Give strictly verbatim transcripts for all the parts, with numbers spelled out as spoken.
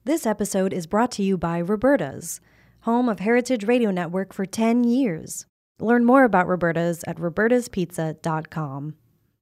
This episode is brought to you by Roberta's, home of Heritage Radio Network for ten years. Learn more about Roberta's at robertas pizza dot com.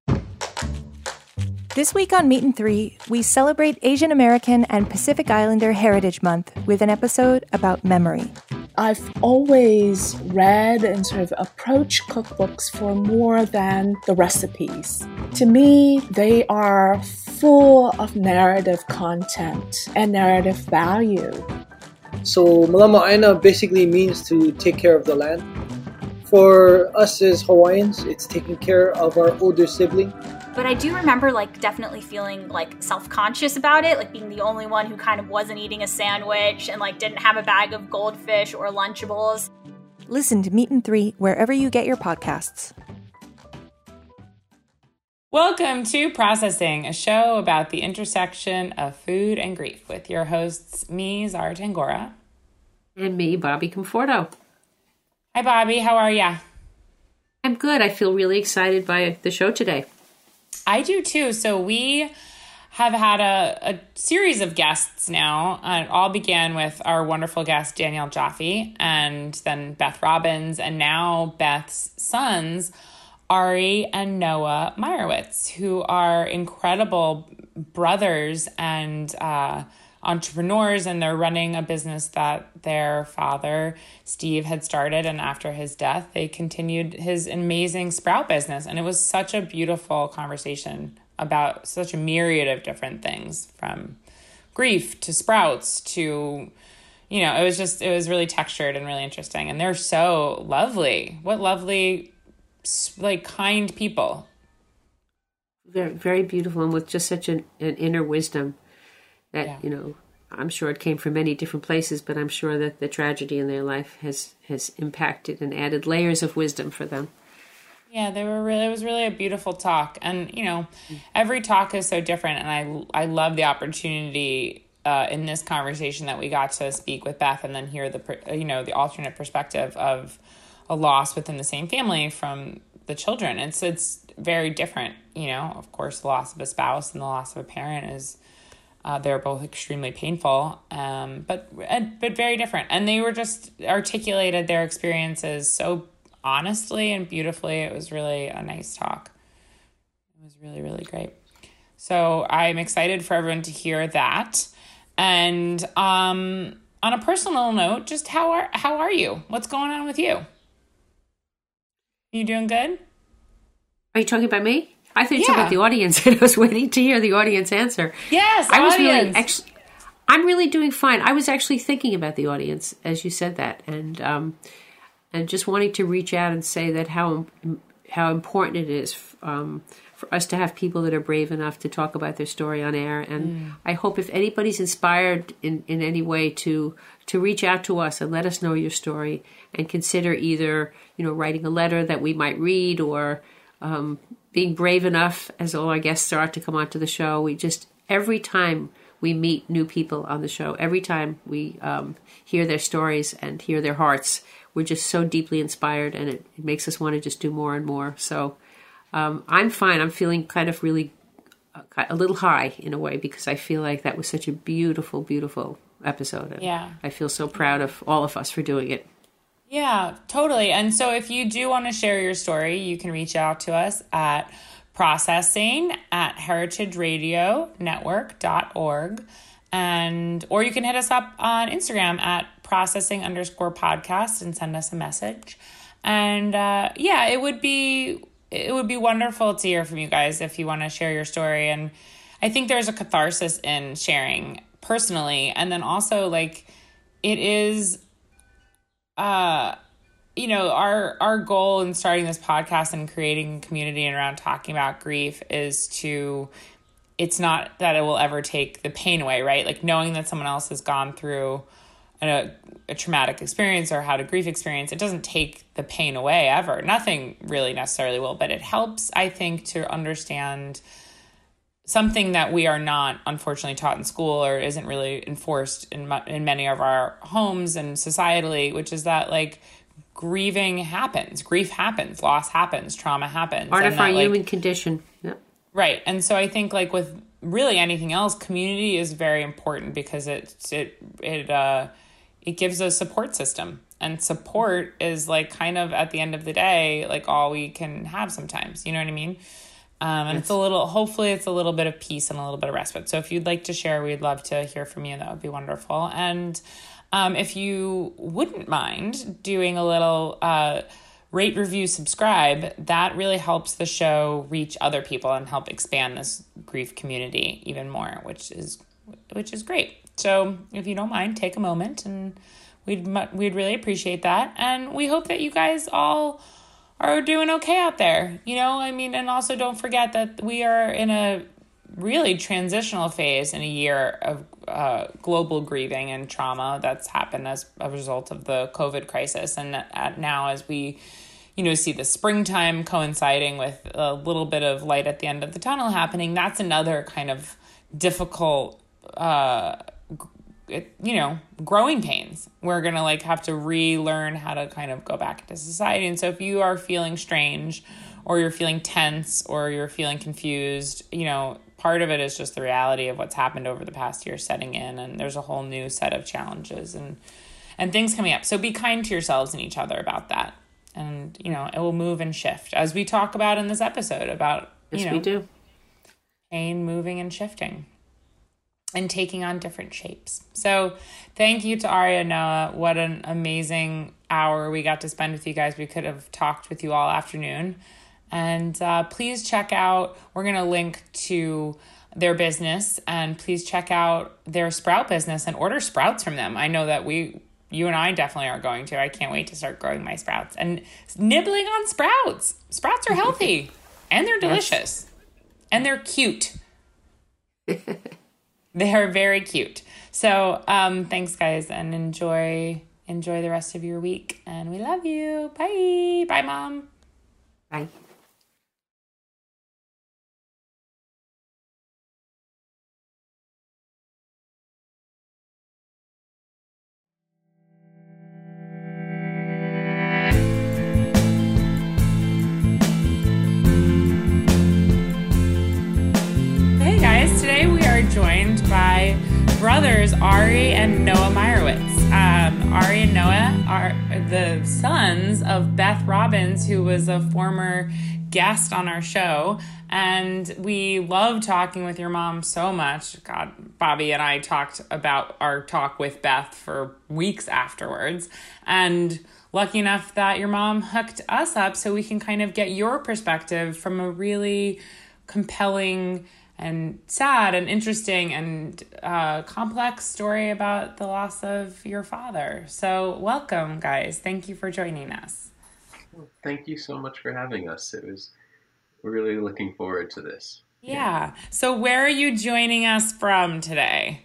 This week on Meat and Three, we celebrate Asian American and Pacific Islander Heritage Month with an episode about memory. I've always read and sort of approached cookbooks for more than the recipes. To me, they are full of narrative content and narrative value. So Malama basically means to take care of the land. For us as Hawaiians, it's taking care of our older sibling. But I do remember like definitely feeling like self-conscious about it, like being the only one who kind of wasn't eating a sandwich and like didn't have a bag of goldfish or Lunchables. Listen to Meat and Three wherever you get your podcasts. Welcome to Processing, a show about the intersection of food and grief with your hosts, me, Zara Tangora. And me, Bobby Conforto. Hi, Bobby. How are ya? I'm good. I feel really excited by the show today. I do too. So we have had a, a series of guests now. Uh, it all began with our wonderful guest, Danielle Jaffe, and then Beth Robbins, and now Beth's sons, Ari and Noah Meyerowitz, who are incredible brothers and uh, entrepreneurs, and they're running a business that their father, Steve, had started, and after his death, they continued his amazing Sprout business, and it was such a beautiful conversation about such a myriad of different things, from grief to Sprouts to, you know, it was just, it was really textured and really interesting, and they're so lovely. What lovely, like, kind people. Very, very beautiful, and with just such an, an inner wisdom that, yeah. you know, I'm sure it came from many different places, but I'm sure that the tragedy in their life has, has impacted and added layers of wisdom for them. Yeah, they were really, it was really a beautiful talk. And, you know, every talk is so different. And I, I love the opportunity uh, in this conversation that we got to speak with Beth and then hear the, you know, the alternate perspective of a loss within the same family from the children. It's, it's very different, you know, of course, the loss of a spouse and the loss of a parent is, Uh, they're both extremely painful, um, but but very different. And they were just articulated their experiences so honestly and beautifully. It was really a nice talk. It was really, really great. So I'm excited for everyone to hear that. And um, on a personal note, just how are how are you? What's going on with you? You doing good? Are you talking about me? I thought you were yeah. talking about the audience, and I was waiting to hear the audience answer. Yes, I was audience. really actually, I'm really doing fine. I was actually thinking about the audience as you said that, and um, and just wanting to reach out and say that how how important it is um, for us to have people that are brave enough to talk about their story on air. And mm. I hope if anybody's inspired in, in any way to to reach out to us and let us know your story, and consider either you know writing a letter that we might read, or um, being brave enough, as all our guests are, to come onto the show. We just, every time we meet new people on the show, every time we um, hear their stories and hear their hearts, we're just so deeply inspired, and it, it makes us want to just do more and more. So um, I'm fine. I'm feeling kind of really uh, a little high in a way, because I feel like that was such a beautiful, beautiful episode. And yeah. I feel so proud of all of us for doing it. Yeah, totally. And so if you do want to share your story, you can reach out to us at processing at heritage radio network dot org. And, or you can hit us up on Instagram at processing underscore podcast and send us a message. And uh, yeah, it would be, it would be wonderful to hear from you guys if you want to share your story. And I think there's a catharsis in sharing personally. And then also, like, it is, Uh, you know, our our goal in starting this podcast and creating community and around talking about grief is to, it's not that it will ever take the pain away, right? Like knowing that someone else has gone through a, a traumatic experience or had a grief experience, it doesn't take the pain away ever. Nothing really necessarily will, but it helps, I think, to understand something that we are not, unfortunately, taught in school or isn't really enforced in in many of our homes and societally, which is that, like, grieving happens, grief happens, loss happens, trauma happens. Part and of our that, like, human condition. Yeah. Right. And so I think, like, with really anything else, community is very important because it, it, it, uh, it gives a support system, and support is like kind of at the end of the day, like all we can have sometimes, you know what I mean? Um, and yes. It's a little, hopefully it's a little bit of peace and a little bit of respite. So if you'd like to share, we'd love to hear from you. That would be wonderful. And um, if you wouldn't mind doing a little uh, rate, review, subscribe, that really helps the show reach other people and help expand this grief community even more, which is which is great. So if you don't mind, take a moment, and we'd we'd really appreciate that. And we hope that you guys all are doing okay out there, you know, I mean, and also don't forget that we are in a really transitional phase in a year of uh, global grieving and trauma that's happened as a result of the COVID crisis. And at, now as we, you know, see the springtime coinciding with a little bit of light at the end of the tunnel happening, that's another kind of difficult, uh, It, you know, growing pains. We're going to like have to relearn how to kind of go back into society. And so if you are feeling strange, or you're feeling tense, or you're feeling confused, you know, part of it is just the reality of what's happened over the past year setting in. And there's a whole new set of challenges and, and things coming up. So be kind to yourselves and each other about that. And, you know, it will move and shift, as we talk about in this episode about, you yes, know, we do. Pain moving and shifting and taking on different shapes. So thank you to Aria and Noah. What an amazing hour we got to spend with you guys. We could have talked with you all afternoon. And uh, please check out, we're going to link to their business, and please check out their sprout business and order sprouts from them. I know that we, you and I definitely are going to. I can't wait to start growing my sprouts and nibbling on sprouts. Sprouts are healthy and they're delicious and they're cute. They are very cute. So um, thanks, guys, and enjoy enjoy the rest of your week. And we love you. Bye. Bye, Mom. Bye. Hey, guys. Today we are joined by brothers Ari and Noah Meyerowitz. Um, Ari and Noah are the sons of Beth Robbins, who was a former guest on our show. And we love talking with your mom so much. God, Bobby and I talked about our talk with Beth for weeks afterwards. And lucky enough that your mom hooked us up so we can kind of get your perspective from a really compelling and sad and interesting and uh, complex story about the loss of your father. So welcome, guys. Thank you for joining us. Well, thank you so much for having us. It was, we're really looking forward to this. Yeah. yeah. So where are you joining us from today?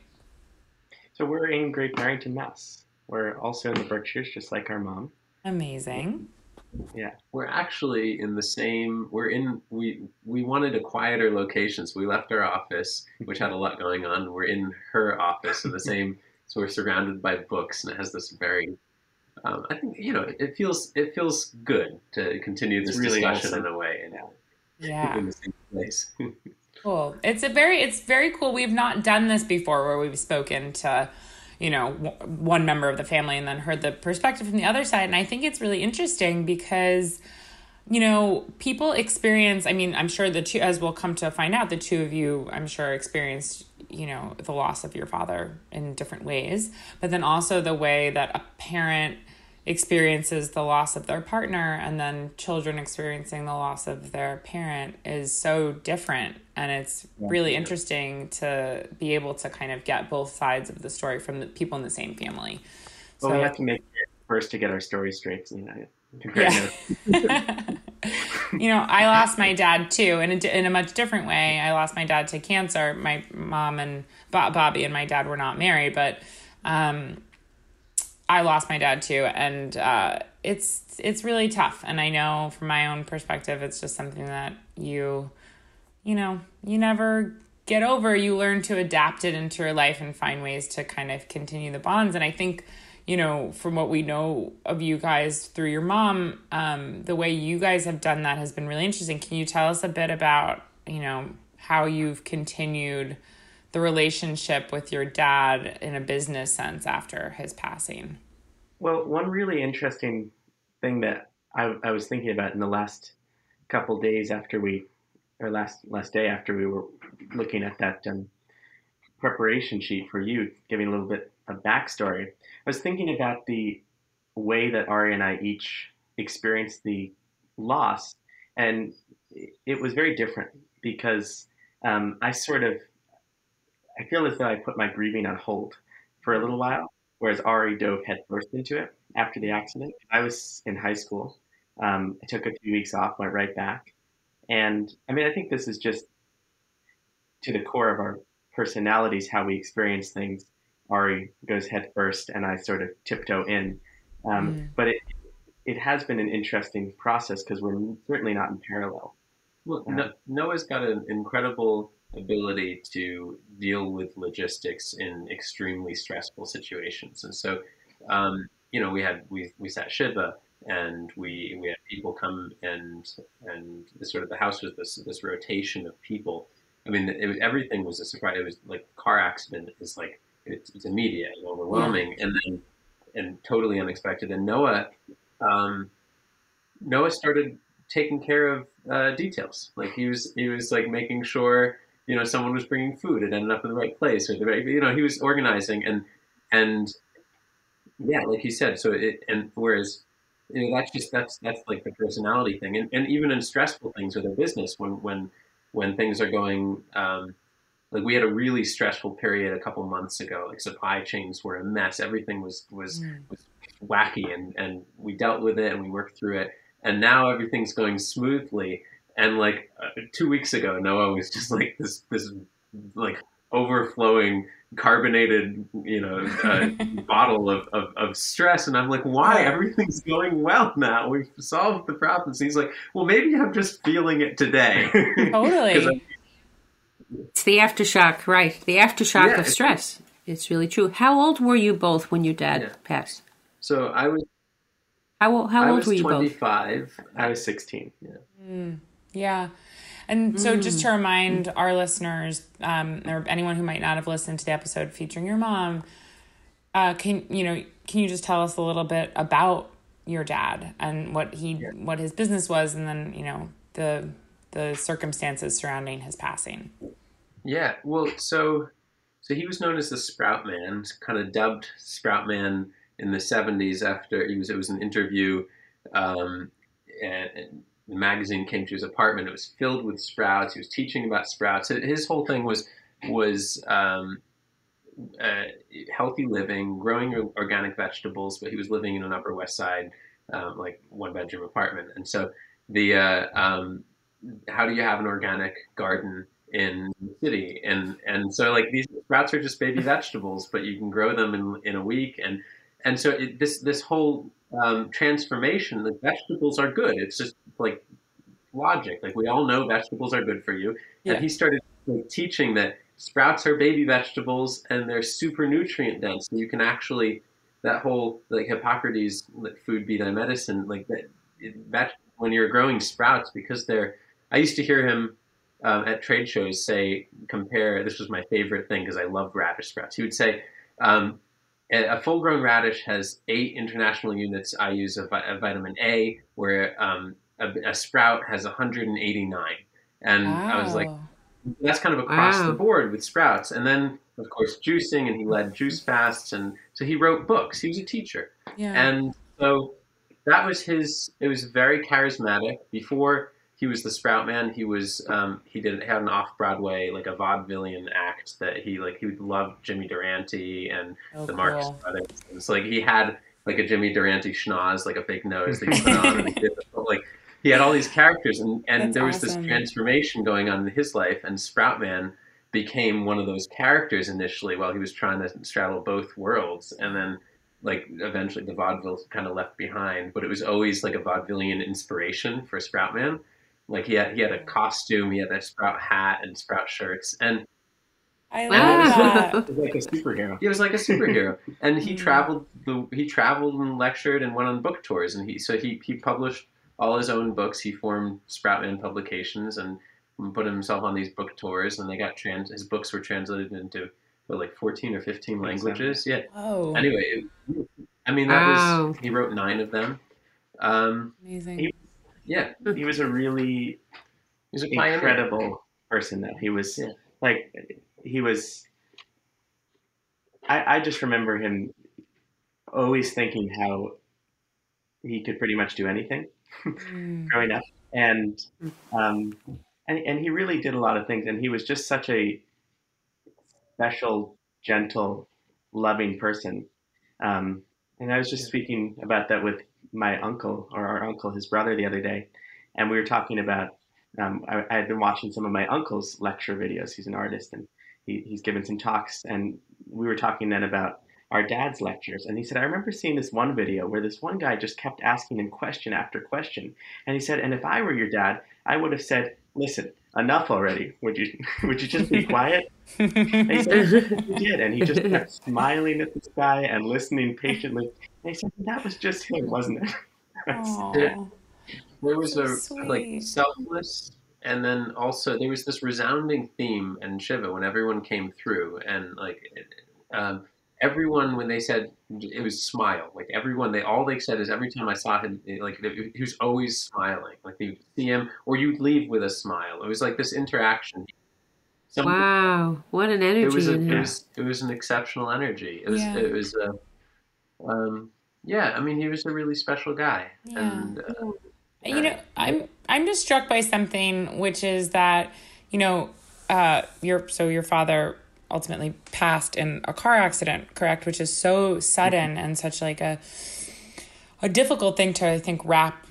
So we're in Great Barrington, Mass. We're also in the Berkshires, just like our mom. Amazing. Yeah, we're actually in the same, we're in, we we wanted a quieter location, so we left our office, which had a lot going on. We're in her office in the same, so we're surrounded by books, and it has this very, um, I think, you know, it feels it feels good to continue this really discussion awesome. in a way, and yeah. in the same place. Cool. It's a very, it's very cool. We've not done this before where we've spoken to, you know, one member of the family and then heard the perspective from the other side. And I think it's really interesting because, you know, people experience, I mean, I'm sure the two, as we'll come to find out, the two of you, I'm sure experienced, you know, the loss of your father in different ways, but then also the way that a parent experiences the loss of their partner and then children experiencing the loss of their parent is so different. And it's really interesting to be able to kind of get both sides of the story from the people in the same family. Well, so, we have to make it first to get our story straight. You know, yeah. You know, I lost my dad too, in a, in a much different way. I lost my dad to cancer. My mom and Bobby and my dad were not married, but um, I lost my dad too, and uh, it's it's really tough. And I know from my own perspective, it's just something that you, you know, you never get over. You learn to adapt it into your life and find ways to kind of continue the bonds. And I think, you know, from what we know of you guys through your mom, um, the way you guys have done that has been really interesting. Can you tell us a bit about, you know, how you've continued the relationship with your dad in a business sense after his passing. Well, one really interesting thing that I, I was thinking about in the last couple days after we, or last last day after we were looking at that um, preparation sheet for you, giving a little bit of backstory, I was thinking about the way that Ari and I each experienced the loss, and it was very different because um, I sort of, I feel as though I put my grieving on hold for a little while, whereas Ari dove headfirst into it after the accident. I was in high school. Um, I took a few weeks off, went right back. And I mean, I think this is just to the core of our personalities, how we experience things. Ari goes headfirst and I sort of tiptoe in. Um, mm. But it it has been an interesting process because we're certainly not in parallel. Well, um, Noah's got an incredible ability to deal with logistics in extremely stressful situations. And so, um, you know, we had, we, we sat Shiva and we, we had people come and, and the sort of the house was this, this rotation of people. I mean, it was, everything was a surprise. It was like car accident is like, it's, it's immediate and overwhelming yeah. and then, and totally unexpected. And Noah, um, Noah started taking care of uh, details. Like he was, he was like making sure, you know, someone was bringing food. It ended up in the right place, or the right, you know, he was organizing and, and yeah, like he said, so it, and whereas, you know, that's just, that's, that's like the personality thing. And, and even in stressful things with our business, when, when, when things are going, um, like we had a really stressful period a couple months ago, like supply chains were a mess. Everything was, was, mm. was wacky and, and we dealt with it and we worked through it. And now everything's going smoothly. And like uh, two weeks ago, Noah was just like this, this like overflowing carbonated, you know, uh, bottle of, of, of stress. And I'm like, why? Everything's going well now. We've solved the problems. And he's like, well, maybe I'm just feeling it today. Totally. It's the aftershock, right? The aftershock yeah, of stress. It's really true. How old were you both when your dad yeah. passed? So I was. How how I old was were you twenty-five. both? I was sixteen. Yeah. Mm, yeah. And so Mm. just to remind mm. our listeners, um, or anyone who might not have listened to the episode featuring your mom, uh, can you know can you just tell us a little bit about your dad and what he yeah. what his business was, and then you know the the circumstances surrounding his passing? Yeah. Well, so so he was known as the Sprout Man, kind of dubbed Sprout Man in the seventies after he was, it was an interview, um, and, and the magazine came to his apartment. It was filled with sprouts. He was teaching about sprouts. His whole thing was, was, um, uh, healthy living, growing organic vegetables, but he was living in an Upper West Side, um, like one bedroom apartment. And so the, uh, um, how do you have an organic garden in the city? And, and so like these sprouts are just baby vegetables, but you can grow them in, in a week. And, And so it, this this whole um, transformation, the vegetables are good. It's just like logic. Like we all know vegetables are good for you. Yeah. And he started like, teaching that sprouts are baby vegetables and they're super nutrient dense. And you can actually, that whole like Hippocrates, like food be thy medicine, like that, that when you're growing sprouts, because they're, I used to hear him um, at trade shows say, compare, this was my favorite thing because I love radish sprouts. He would say, um, a full-grown radish has eight international units I U s of, of vitamin A, where um, a, a sprout has one hundred eighty-nine. And wow. I was like, that's kind of across wow. the board with sprouts. And then, of course, juicing, and he led juice fasts. And so he wrote books. He was a teacher. Yeah. And so that was his, it was very charismatic. Before he was the Sprout Man, he was, um, he did had an off-Broadway, like a vaudevillian act that he, like, he loved Jimmy Durante and oh, the Marx cool. Brothers. And so, like, he had, like, a Jimmy Durante schnoz, like a fake nose that he put on. And he did, like, he had all these characters, and, and That's there was awesome. This transformation going on in his life, and Sprout Man became one of those characters initially while he was trying to straddle both worlds. And then, like, eventually the vaudeville kind of left behind, but it was always, like, a vaudevillian inspiration for Sprout Man. Like he had, he had a costume, he had a Sprout hat and Sprout shirts, and I love that. It was like a superhero. He was like a superhero, and he traveled the he traveled and lectured and went on book tours, and he so he he published all his own books. He formed Sprout Man Publications, and and put himself on these book tours, and they got trans. His books were translated into what, like fourteen or fifteen languages. Yeah. Oh. Anyway, it, I mean that Wow. was he wrote nine of them. Um, Amazing. He, yeah, he was a really he was a pioneer. incredible person, though. He was Yeah. like, he was. I, I just remember him always thinking how he could pretty much do anything Mm. growing up, and um, and and he really did a lot of things, and he was just such a special, gentle, loving person. Um, and I was just speaking about that with my uncle, or our uncle, his brother, the other day, and we were talking about. Um, I, I had been watching some of my uncle's lecture videos. He's an artist, and he, he's given some talks, and we were talking then about our dad's lectures. And he said, I remember seeing this one video where this one guy just kept asking him question after question. And he said, and if I were your dad, I would have said, listen, enough already. Would you would you just be quiet? And he said, he did. And he just kept smiling at this guy and listening patiently. And he said, that was just him, wasn't it? Aw. There was So a sweet. like selfless, and then also there was this resounding theme in Shiva when everyone came through, and like um, everyone when they said it was smile, like everyone they all they said is every time I saw him, like he was always smiling, like you'd see him or you'd leave with a smile. It was like this interaction. Some, Wow, what an energy it was a, in it him. was it was an exceptional energy. It was Yeah. it was a um, yeah. I mean, he was a really special guy, Yeah. and. Uh, You know, I'm I'm just struck by something, which is that, you know, uh, your so your father ultimately passed in a car accident, correct? Which is so sudden and such like a a difficult thing to, I think, wrap,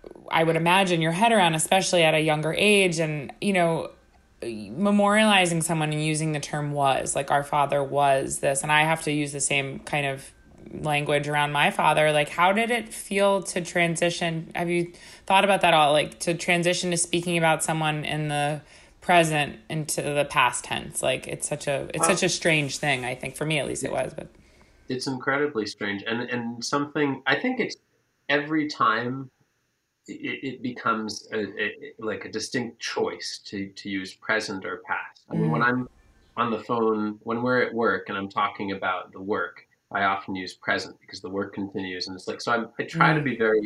I would imagine, your head around, especially at a younger age. And, you know, memorializing someone and using the term was, like our father was this, and I have to use the same kind of language around my father. Like, how did it feel to transition? Have you thought about that all? Like, to transition to speaking about someone in the present into the past tense? Like, it's such a it's such a strange thing. I think for me, at least, it was. But it's incredibly strange, and and something I think it's every time it, it becomes a, a, like a distinct choice to to use present or past. I mean, when I'm on the phone, when we're at work, and I'm talking about the work, I often use present because the work continues, and it's like so. I'm, I try Mm. to be very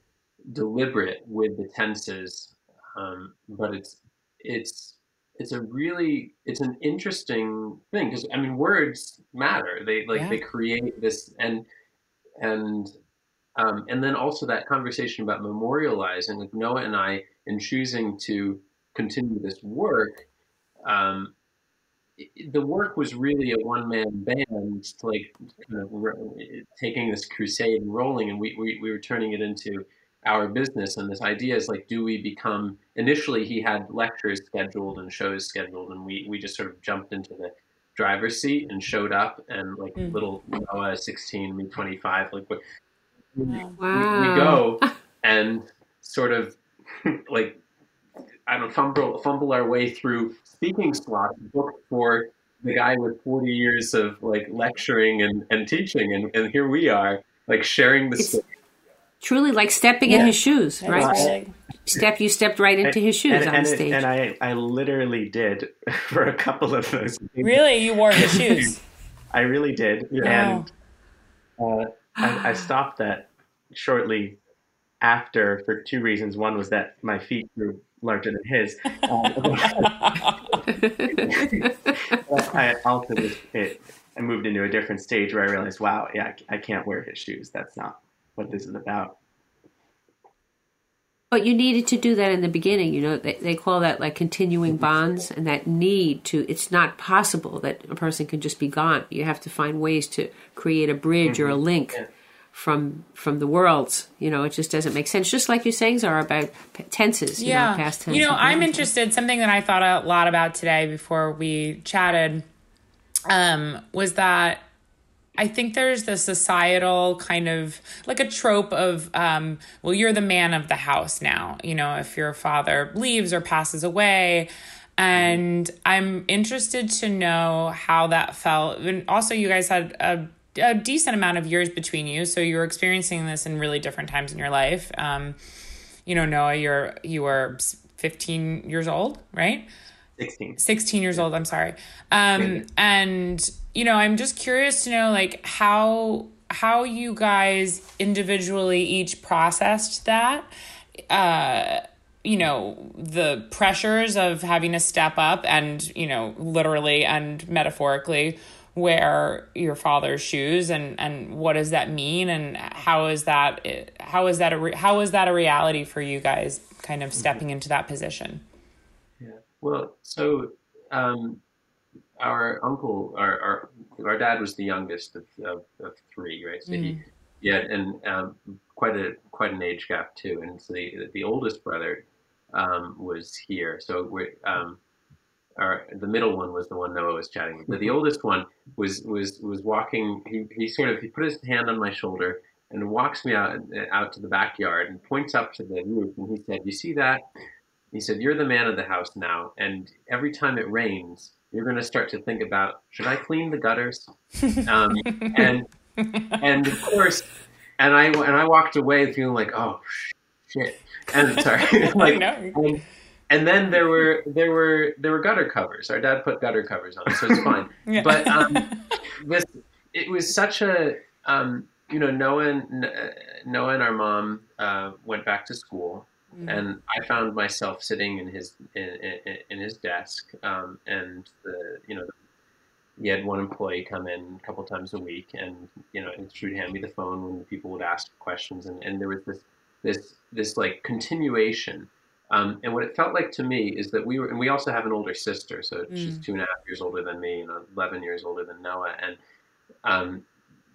deliberate with the tenses, um, but it's it's it's a really it's an interesting thing because I mean words matter. They like Yeah. they create this and and um, and then also that conversation about memorializing, like Noah and I, in choosing to continue this work. Um, the work was really a one-man band, like kind of ro- taking this crusade and rolling, and we, we, we were turning it into our business. And this idea is like, do we become, initially he had lectures scheduled and shows scheduled, and we, we just sort of jumped into the driver's seat and showed up, and like Mm. little Noah, sixteen, me, twenty-five, like we, we, Wow. we go and sort of like, I don't know, fumble, fumble our way through speaking slots booked for the guy with forty years of like lecturing and, and teaching. And, and here we are, like sharing the It's story. truly like stepping in Yeah. his shoes, That's right? really- Step, you stepped right into his shoes and, on and, it- stage. and I, I literally did for a couple of those. really, you wore his shoes. I really did. Yeah. And uh, I, I stopped that shortly after for two reasons. One was that my feet grew larger than his. Um, I also just, it, I moved into a different stage where I realized, wow, yeah, I, I can't wear his shoes. That's not what this is about. But you needed to do that in the beginning. You know, they, they call that like continuing bonds, and that need to, it's not possible that a person can just be gone. You have to find ways to create a bridge or a link Yeah. from from the worlds. You know, it just doesn't make sense. Just like you're saying, Zara, about p- tenses, you Yeah. know, past tense. You know, and I'm present tense. interested, something that I thought a lot about today before we chatted um, was that I think there's the societal kind of like a trope of, um, well, you're the man of the house now, you know, if your father leaves or passes away. And I'm interested to know how that felt. And also, you guys had a, a decent amount of years between you, so you were experiencing this in really different times in your life. Um, you know, Noah, you're you were fifteen years old, right? sixteen. sixteen years old, I'm sorry. Um, and, you know, I'm just curious to know, like, how how you guys individually each processed that, uh, you know, the pressures of having to step up and, you know, literally and metaphorically wear your father's shoes, and, and what does that mean, and how is that how is that a re- how is that a reality for you guys, kind of stepping into that position? Yeah. Well, so um, our uncle, our, our our dad was the youngest of, of, of three, right? So mm. he, yeah, and um, quite a quite an age gap too. And so the the oldest brother um, was here. So we're um, our the middle one was the one Noah was chatting with. But the oldest one was was was walking. He he sort of he put his hand on my shoulder and walks me out out to the backyard and points up to the roof. And he said, "You see that?" He said, "You're the man of the house now, and every time it rains, you're going to start to think about, should I clean the gutters?" Um, and and of course, and I and I walked away feeling like, oh shit, and sorry, like, and, and then there were there were there were gutter covers. Our dad put gutter covers on, so it's fine. Yeah. But um, this it was such a um, you know, Noah and Noah and our mom uh, went back to school. Mm-hmm. And I found myself sitting in his in, in, in his desk, um, and the you know he had one employee come in a couple times a week, and you know she would hand me the phone when people would ask questions, and, and there was this this this like continuation, um, and what it felt like to me is that we were, and we also have an older sister, so mm. she's two and a half years older than me, and eleven years older than Noah, and um,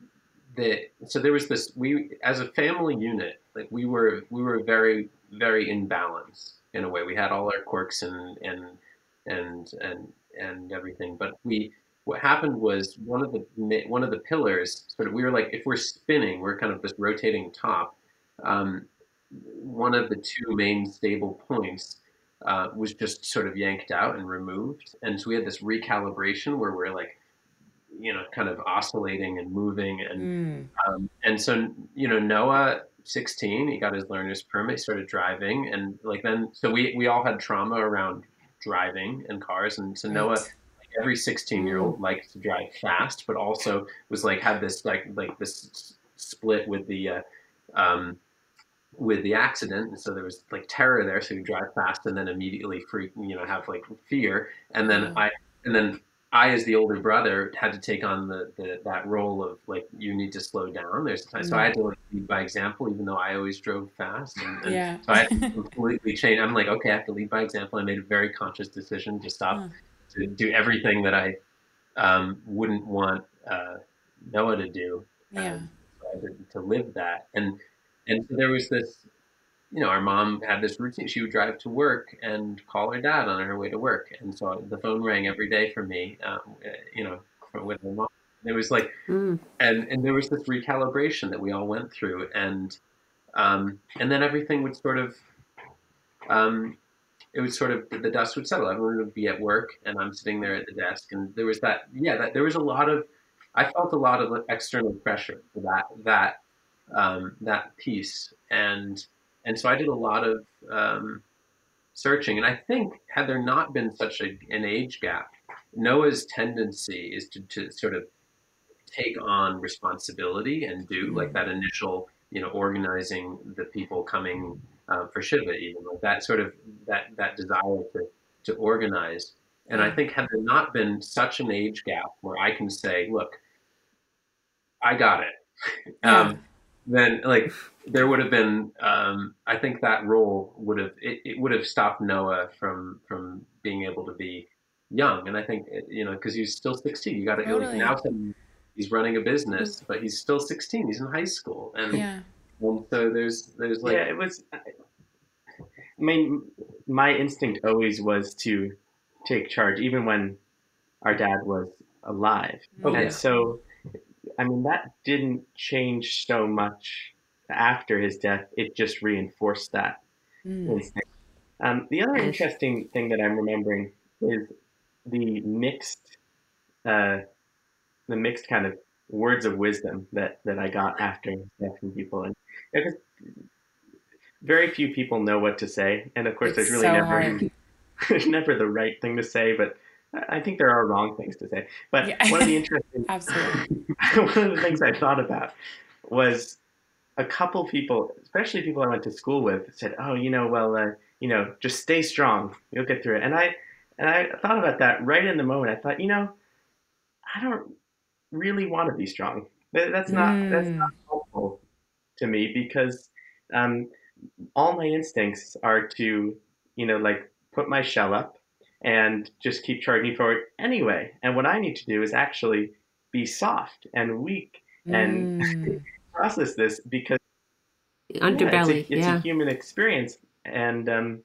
the so there was this we as a family unit, like we were we were very very in balance in a way. We had all our quirks and and and and and everything, but we what happened was one of the one of the pillars sort of we were like, if we're spinning, we're kind of this rotating top. Um, one of the two main stable points uh, was just sort of yanked out and removed, and so we had this recalibration where we're like, you know, kind of oscillating and moving, and mm. um, and so you know Noah. sixteen, he got his learner's permit, he started driving, and like then so we we all had trauma around driving and cars, and so right. Noah, like every sixteen year old, liked to drive fast, but also was like had this like like this split with the uh, um with the accident, and so there was like terror there, so you drive fast and then immediately freak, you know, have like fear, and then mm. I and then I, as the older brother, had to take on the, the that role of like, you need to slow down. There's time, mm-hmm. so I had to like, lead by example, even though I always drove fast. And, and yeah. so I had to completely change. I'm like, okay, I have to lead by example. I made a very conscious decision to stop, huh. to do everything that I um, wouldn't want uh, Noah to do. Yeah. Um, so I had to, to live that, and and so there was this. You know, our mom had this routine. She would drive to work and call her dad on her way to work. And so the phone rang every day for me, um, you know, with my mom. It was like, mm. and, and there was this recalibration that we all went through. And um, and then everything would sort of, um, it would sort of, the dust would settle. Everyone would be at work and I'm sitting there at the desk. And there was that, yeah, that there was a lot of, I felt a lot of external pressure for that, that, um, that piece. And And so I did a lot of um, searching. And I think had there not been such a, an age gap, Noah's tendency is to, to sort of take on responsibility and do like that initial, you know, organizing the people coming uh, for Shiva, even like that sort of that, that desire to, to organize. And I think had there not been such an age gap where I can say, look, I got it. Yeah. um, then like there would have been, um, I think that role would have, it, it would have stopped Noah from, from being able to be young. And I think, you know, cause he's still sixteen, you got to totally. Now he's running a business, but he's still sixteen, he's in high school. And, yeah. and so there's, there's like, yeah, it was, I mean, my instinct always was to take charge, even when our dad was alive. Oh, and yeah. so, I mean, that didn't change so much after his death. It just reinforced that mm. instinct. Um, the other interesting thing that I'm remembering is the mixed, uh, the mixed kind of words of wisdom that, that I got after his death from people. And because very few people know what to say, and of course, It's there's really so never hard. there's never the right thing to say, but I think there are wrong things to say. But Yeah. one of the interesting, Absolutely. one of the things I thought about was a couple people, especially people I went to school with, said, "Oh, you know, well, uh, you know, just stay strong. You'll get through it." And I and I thought about that right in the moment. I thought, you know, I don't really want to be strong. That- That's not Mm. that's not helpful to me because um, all my instincts are to, you know, like put my shell up and just keep charging forward anyway. And what I need to do is actually be soft and weak and Mm. process this because The yeah, underbelly, it's, a, it's yeah. a human experience, and um,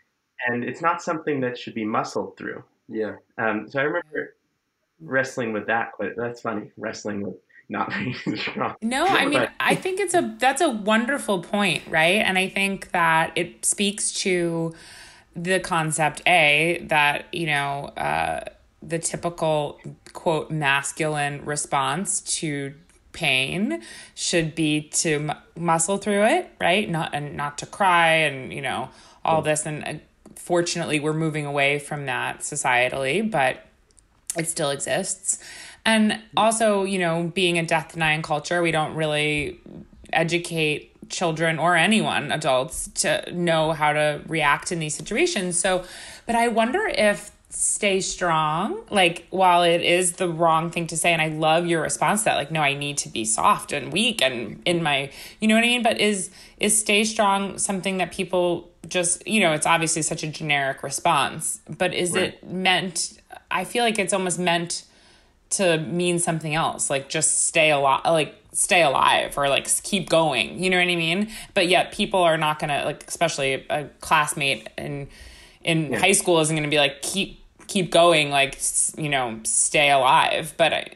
and it's not something that should be muscled through. Yeah. Um, so I remember wrestling with that. But that's funny, wrestling with not being strong. No, I mean, But- I think it's a that's a wonderful point, right? And I think that it speaks to the concept A that, you know, uh, the typical quote masculine response to pain should be to mu- muscle through it, right? Not and not to cry and, you know, all this. And uh, fortunately, we're moving away from that societally, but it still exists. And also, you know, being a death denying culture, we don't really educate children or anyone, adults, to know how to react in these situations. So, but I wonder if stay strong, like, while it is the wrong thing to say, and I love your response to that, like, no, I need to be soft and weak and in my, you know what I mean? But is, is stay strong something that people just, you know, it's obviously such a generic response, but is Right. it meant, I feel like it's almost meant to mean something else, like just stay alive, like stay alive or like keep going, you know what I mean? But yet people are not gonna, like, especially a classmate in in Yeah. high school isn't gonna be like, keep keep going, like, s- you know, stay alive. But I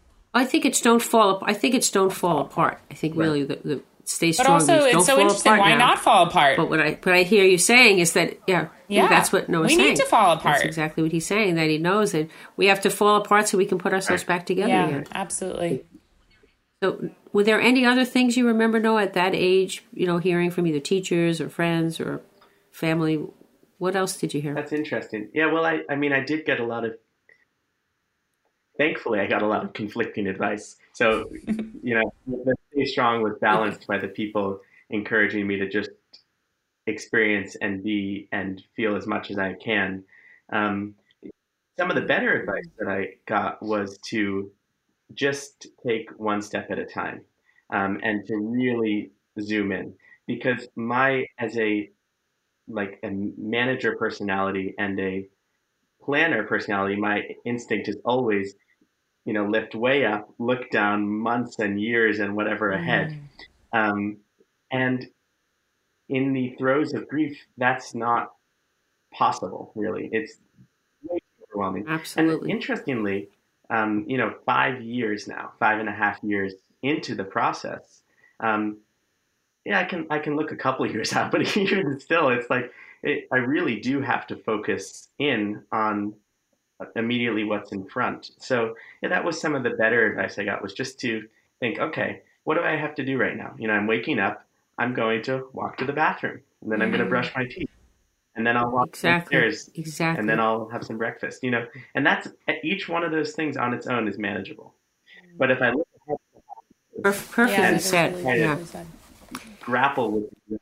I think it's don't fall. I think it's don't fall apart. I think really the, the stay but strong. also means don't it's so fall interesting, apart why now. not fall apart? But what I what I hear you saying is that yeah, Yeah. that's what Noah's We saying. need to fall apart. That's exactly what he's saying. That he knows that we have to fall apart so we can put ourselves back together Yeah, again. absolutely. So, were there any other things you remember, Noah, at that age? You know, hearing from either teachers or friends or family. What else did you hear? That's interesting. Yeah, well, I, I mean, I did get a lot of, thankfully, I got a lot of conflicting advice. So, you know, the stay strong was balanced by the people encouraging me to just experience and be and feel as much as I can. Um, some of the better advice that I got was to just take one step at a time um, and to really zoom in, because my, as a like a manager personality and a planner personality, my instinct is always, you know, lift way up, look down months and years and whatever ahead. Um, and in the throes of grief, that's not possible, really. It's way too overwhelming. Absolutely. And interestingly, um, you know, five years now, five and a half years into the process, um, yeah, I can I can look a couple of years out, but even still, it's like it, I really do have to focus in on immediately what's in front. So yeah, that was some of the better advice I got, was just to think, okay, what do I have to do right now? You know, I'm waking up, I'm going to walk to the bathroom, and then I'm going to brush my teeth, and then I'll walk Exactly. upstairs, Exactly. and then I'll have some breakfast. You know, and that's each one of those things on its own is manageable. But if I look ahead, Perf- perfectly Yeah, that's said. really yeah. good said. grapple with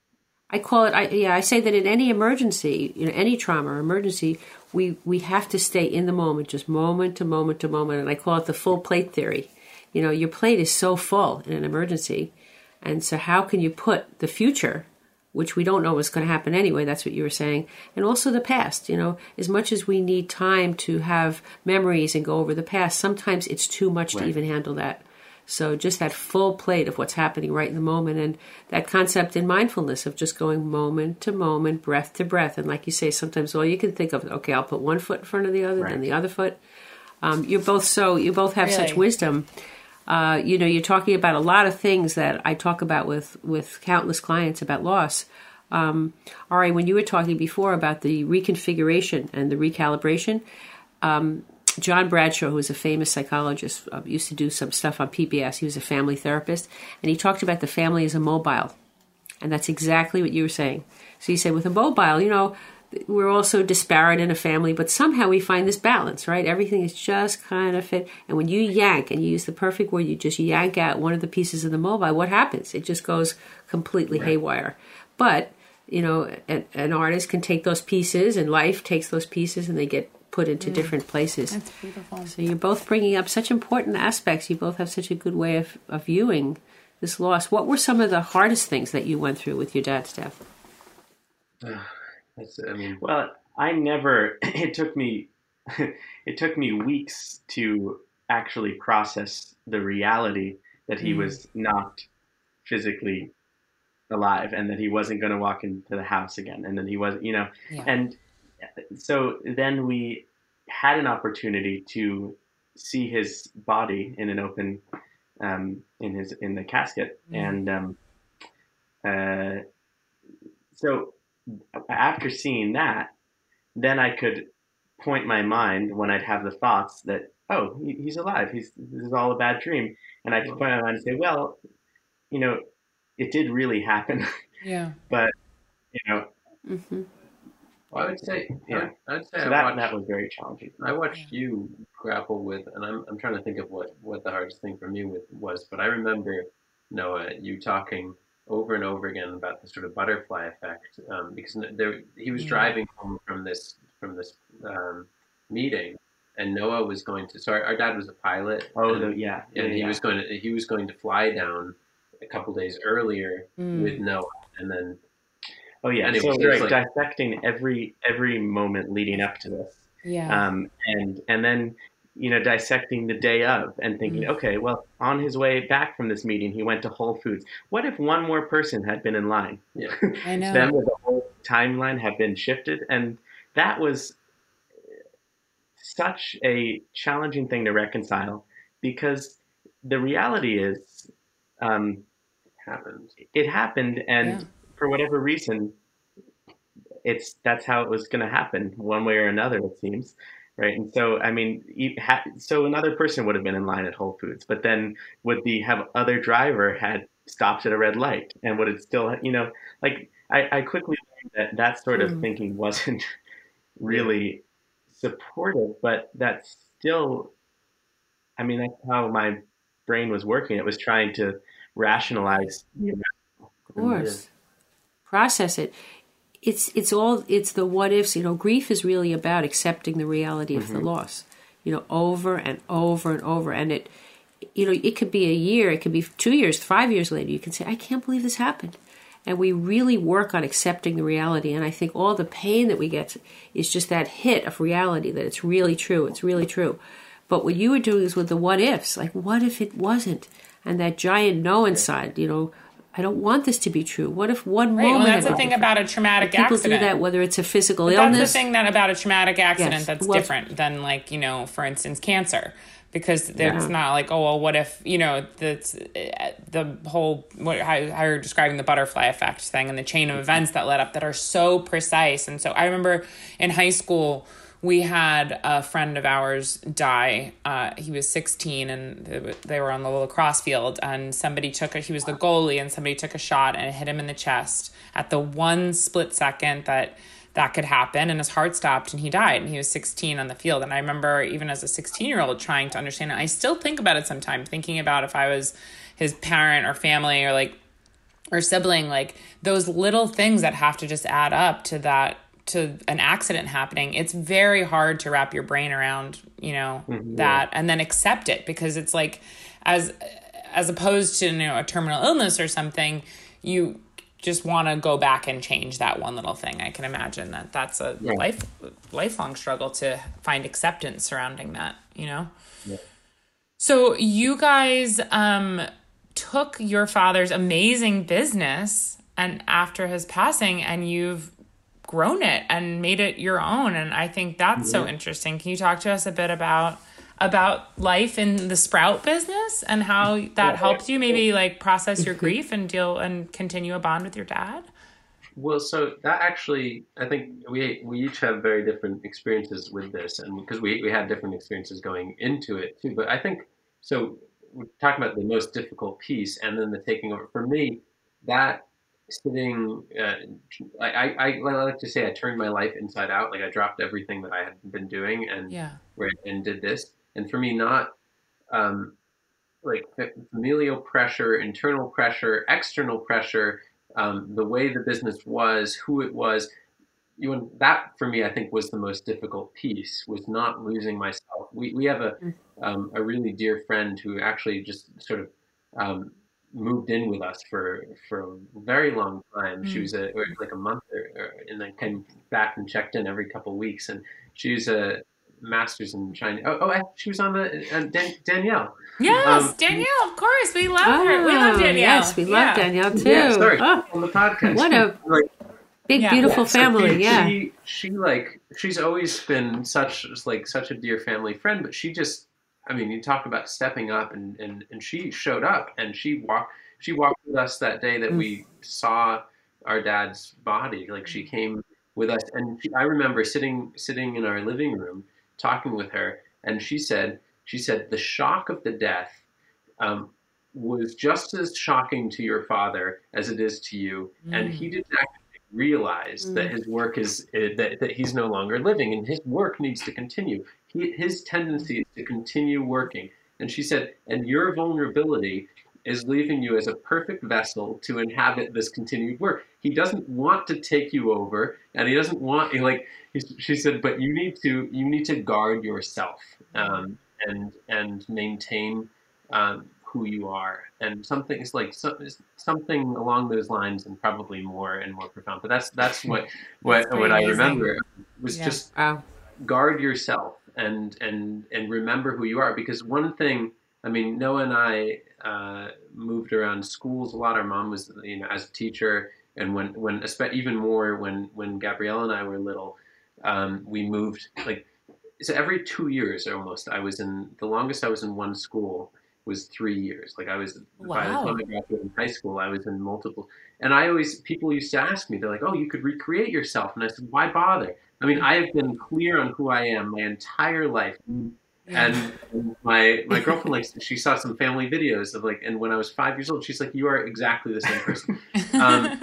I call it. I, yeah, I say that in any emergency, you know, any trauma or emergency, we we have to stay in the moment, just moment to moment to moment, and I call it the full plate theory. You know, your plate is so full in an emergency, and so how can you put the future, which we don't know what's going to happen anyway? That's what you were saying, and also the past. You know, as much as we need time to have memories and go over the past, sometimes it's too much Right. to even handle that. So just that full plate of what's happening right in the moment, and that concept in mindfulness of just going moment to moment, breath to breath. And like you say, sometimes all you can think of, okay, I'll put one foot in front of the other, Right. then the other foot. Um, you're both so, you both have such Really? wisdom. Uh, you know, you're talking about a lot of things that I talk about with, with countless clients about loss. Um, Ari, when you were talking before about the reconfiguration and the recalibration, um, John Bradshaw, who was a famous psychologist, uh, used to do some stuff on P B S. He was a family therapist, and he talked about the family as a mobile. And that's exactly what you were saying. So you said with a mobile, you know, we're all so disparate in a family, but somehow we find this balance, right? Everything is just kind of fit. And when you yank, and you use the perfect word, you just yank out one of the pieces of the mobile, what happens? It just goes completely right. haywire. But, you know, an, an artist can take those pieces, and life takes those pieces, and they get put into mm. different places. That's beautiful. So you're both bringing up such important aspects. You both have such a good way of, of viewing this loss. What were some of the hardest things that you went through with your dad's death? That's, I mean, well, I never, it took me, it took me weeks to actually process the reality that he mm. was not physically alive, and that he wasn't going to walk into the house again. And then he was, you know, yeah. and so then we had an opportunity to see his body in an open, um, in his, in the casket. Mm. And, um, uh, so after seeing that, then I could point my mind when I'd have the thoughts that, oh, he, he's alive. He's, this is all a bad dream. And I could point my mind and say, well, you know, it did really happen. Yeah. But, you know, mm-hmm. well, I would say, yeah, I'd say so I that, watched, that was very challenging. I watched you grapple with, and I'm, I'm trying to think of what, what the hardest thing for me with, was, but I remember, Noah, you talking over and over again about the sort of butterfly effect, um, because there, he was driving home from this from this um, meeting, and Noah was going to. So our, our dad was a pilot. Oh, and, the, yeah, and yeah, he yeah. was going to he was going to fly down a couple days earlier mm. with Noah, and then. Oh yeah, anyway, so so right, like, dissecting every every moment leading up to this. Yeah. Um, and and then. You know, dissecting the day of and thinking, mm. okay, well, on his way back from this meeting, he went to Whole Foods. What if one more person had been in line? Yeah, I know. Then the whole timeline had been shifted. And that was such a challenging thing to reconcile, because the reality is um, it happened. It happened. And yeah. for whatever reason, it's that's how it was going to happen one way or another, it seems. Right. And so, I mean, so another person would have been in line at Whole Foods, but then would the have other driver had stopped at a red light, and would it still, you know, like I, I quickly learned that that sort of mm. thinking wasn't really supportive, but that's still, I mean, that's how my brain was working. It was trying to rationalize. You know, of course. Process it. It's it's all it's the what ifs. You know, grief is really about accepting the reality of mm-hmm. the loss. You know, over and over and over, and it, you know, it could be a year, it could be two years, five years later. You can say, "I can't believe this happened," and we really work on accepting the reality. And I think all the pain that we get is just that hit of reality that it's really true. It's really true. But what you were doing is with the what ifs, like what if it wasn't, and that giant no inside. You know. I don't want this to be true. What if one right, moment? Well, that's the thing about a traumatic people accident. People do that whether it's a physical but illness. That's the thing that about a traumatic accident yes. that's well, different than, like, you know, for instance, cancer. Because it's yeah. not like, oh, well, what if, you know, that's the whole, what, how, how you're describing the butterfly effect thing and the chain of events that led up that are so precise. And so I remember in high school, we had a friend of ours die. Uh, he was sixteen, and they were on the lacrosse field, and somebody took a, he was the goalie, and somebody took a shot and it hit him in the chest at the one split second that that could happen, and his heart stopped and he died, and he was sixteen on the field. And I remember even as a sixteen-year-old trying to understand it. I still think about it sometimes, thinking about if I was his parent or family or like or sibling, like those little things that have to just add up to that to an accident happening. It's very hard to wrap your brain around, you know, mm-hmm. that, and then accept it, because it's like, as as opposed to, you know, a terminal illness or something, you just want to go back and change that one little thing. I can imagine that that's a yeah. life lifelong struggle to find acceptance surrounding that, you know? Yeah. So you guys um, took your father's amazing business, and after his passing, and you've grown it and made it your own. And I think that's yeah. so interesting. Can you talk to us a bit about about life in the Sprout business and how that yeah. helps you maybe like process your grief and deal and continue a bond with your dad? Well, so that actually, I think we we each have very different experiences with this, and because we, we had different experiences going into it too. But I think, so we're talking about the most difficult piece and then the taking over. For me, that sitting, uh, I, I, I like to say I turned my life inside out. Like I dropped everything that I had been doing and Yeah. and did this. And for me, not um, like familial pressure, internal pressure, external pressure, um, the way the business was, who it was. You know, that for me, I think was the most difficult piece, was not losing myself. We we have a um, a really dear friend who actually just sort of um, moved in with us for for a very long time. She was a or like a month, or, or, and then came back and checked in every couple of weeks. And she was a master's in China. Oh, oh she was on the uh, Dan- Danielle. Yes, um, Danielle. Of course, we love her. We love Danielle. Yes, we love yeah. Danielle too. Yeah, sorry, oh, on the podcast. What a like, big, Yeah. beautiful Yeah, so family. she, yeah. She, she like she's always been such like such a dear family friend, but she just I mean, you talk about stepping up and, and, and she showed up and she walked she walked with us that day that mm. we saw our dad's body. Like she came with us and she, I remember sitting sitting in our living room talking with her, and she said she said the shock of the death um, was just as shocking to your father as it is to you, mm. and he didn't actually realize mm. that his work is uh, that, that he's no longer living and his work needs to continue. He, his tendency is to continue working. And she said, and your vulnerability is leaving you as a perfect vessel to inhabit this continued work. He doesn't want to take you over, and he doesn't want like she said, but you need to you need to guard yourself um, and and maintain um, who you are, and something is like so, something along those lines, and probably more and more profound. But that's that's what what that's what I amazing. remember was yeah. just wow. guard yourself and and and remember who you are. Because one thing, I mean, Noah and I uh, moved around schools a lot. Our mom was, you know, as a teacher, and when when even more when when Gabrielle and I were little, um, we moved like so every two years almost. I was in the longest I was in one school was three years. Like I was, wow. by the time I graduated in high school, I was in multiple. And I always, people used to ask me, they're like, oh, you could recreate yourself. And I said, why bother? I mean, I have been clear on who I am my entire life. Yeah. And my my girlfriend, like, she saw some family videos of like, and when I was five years old, she's like, you are exactly the same person. um,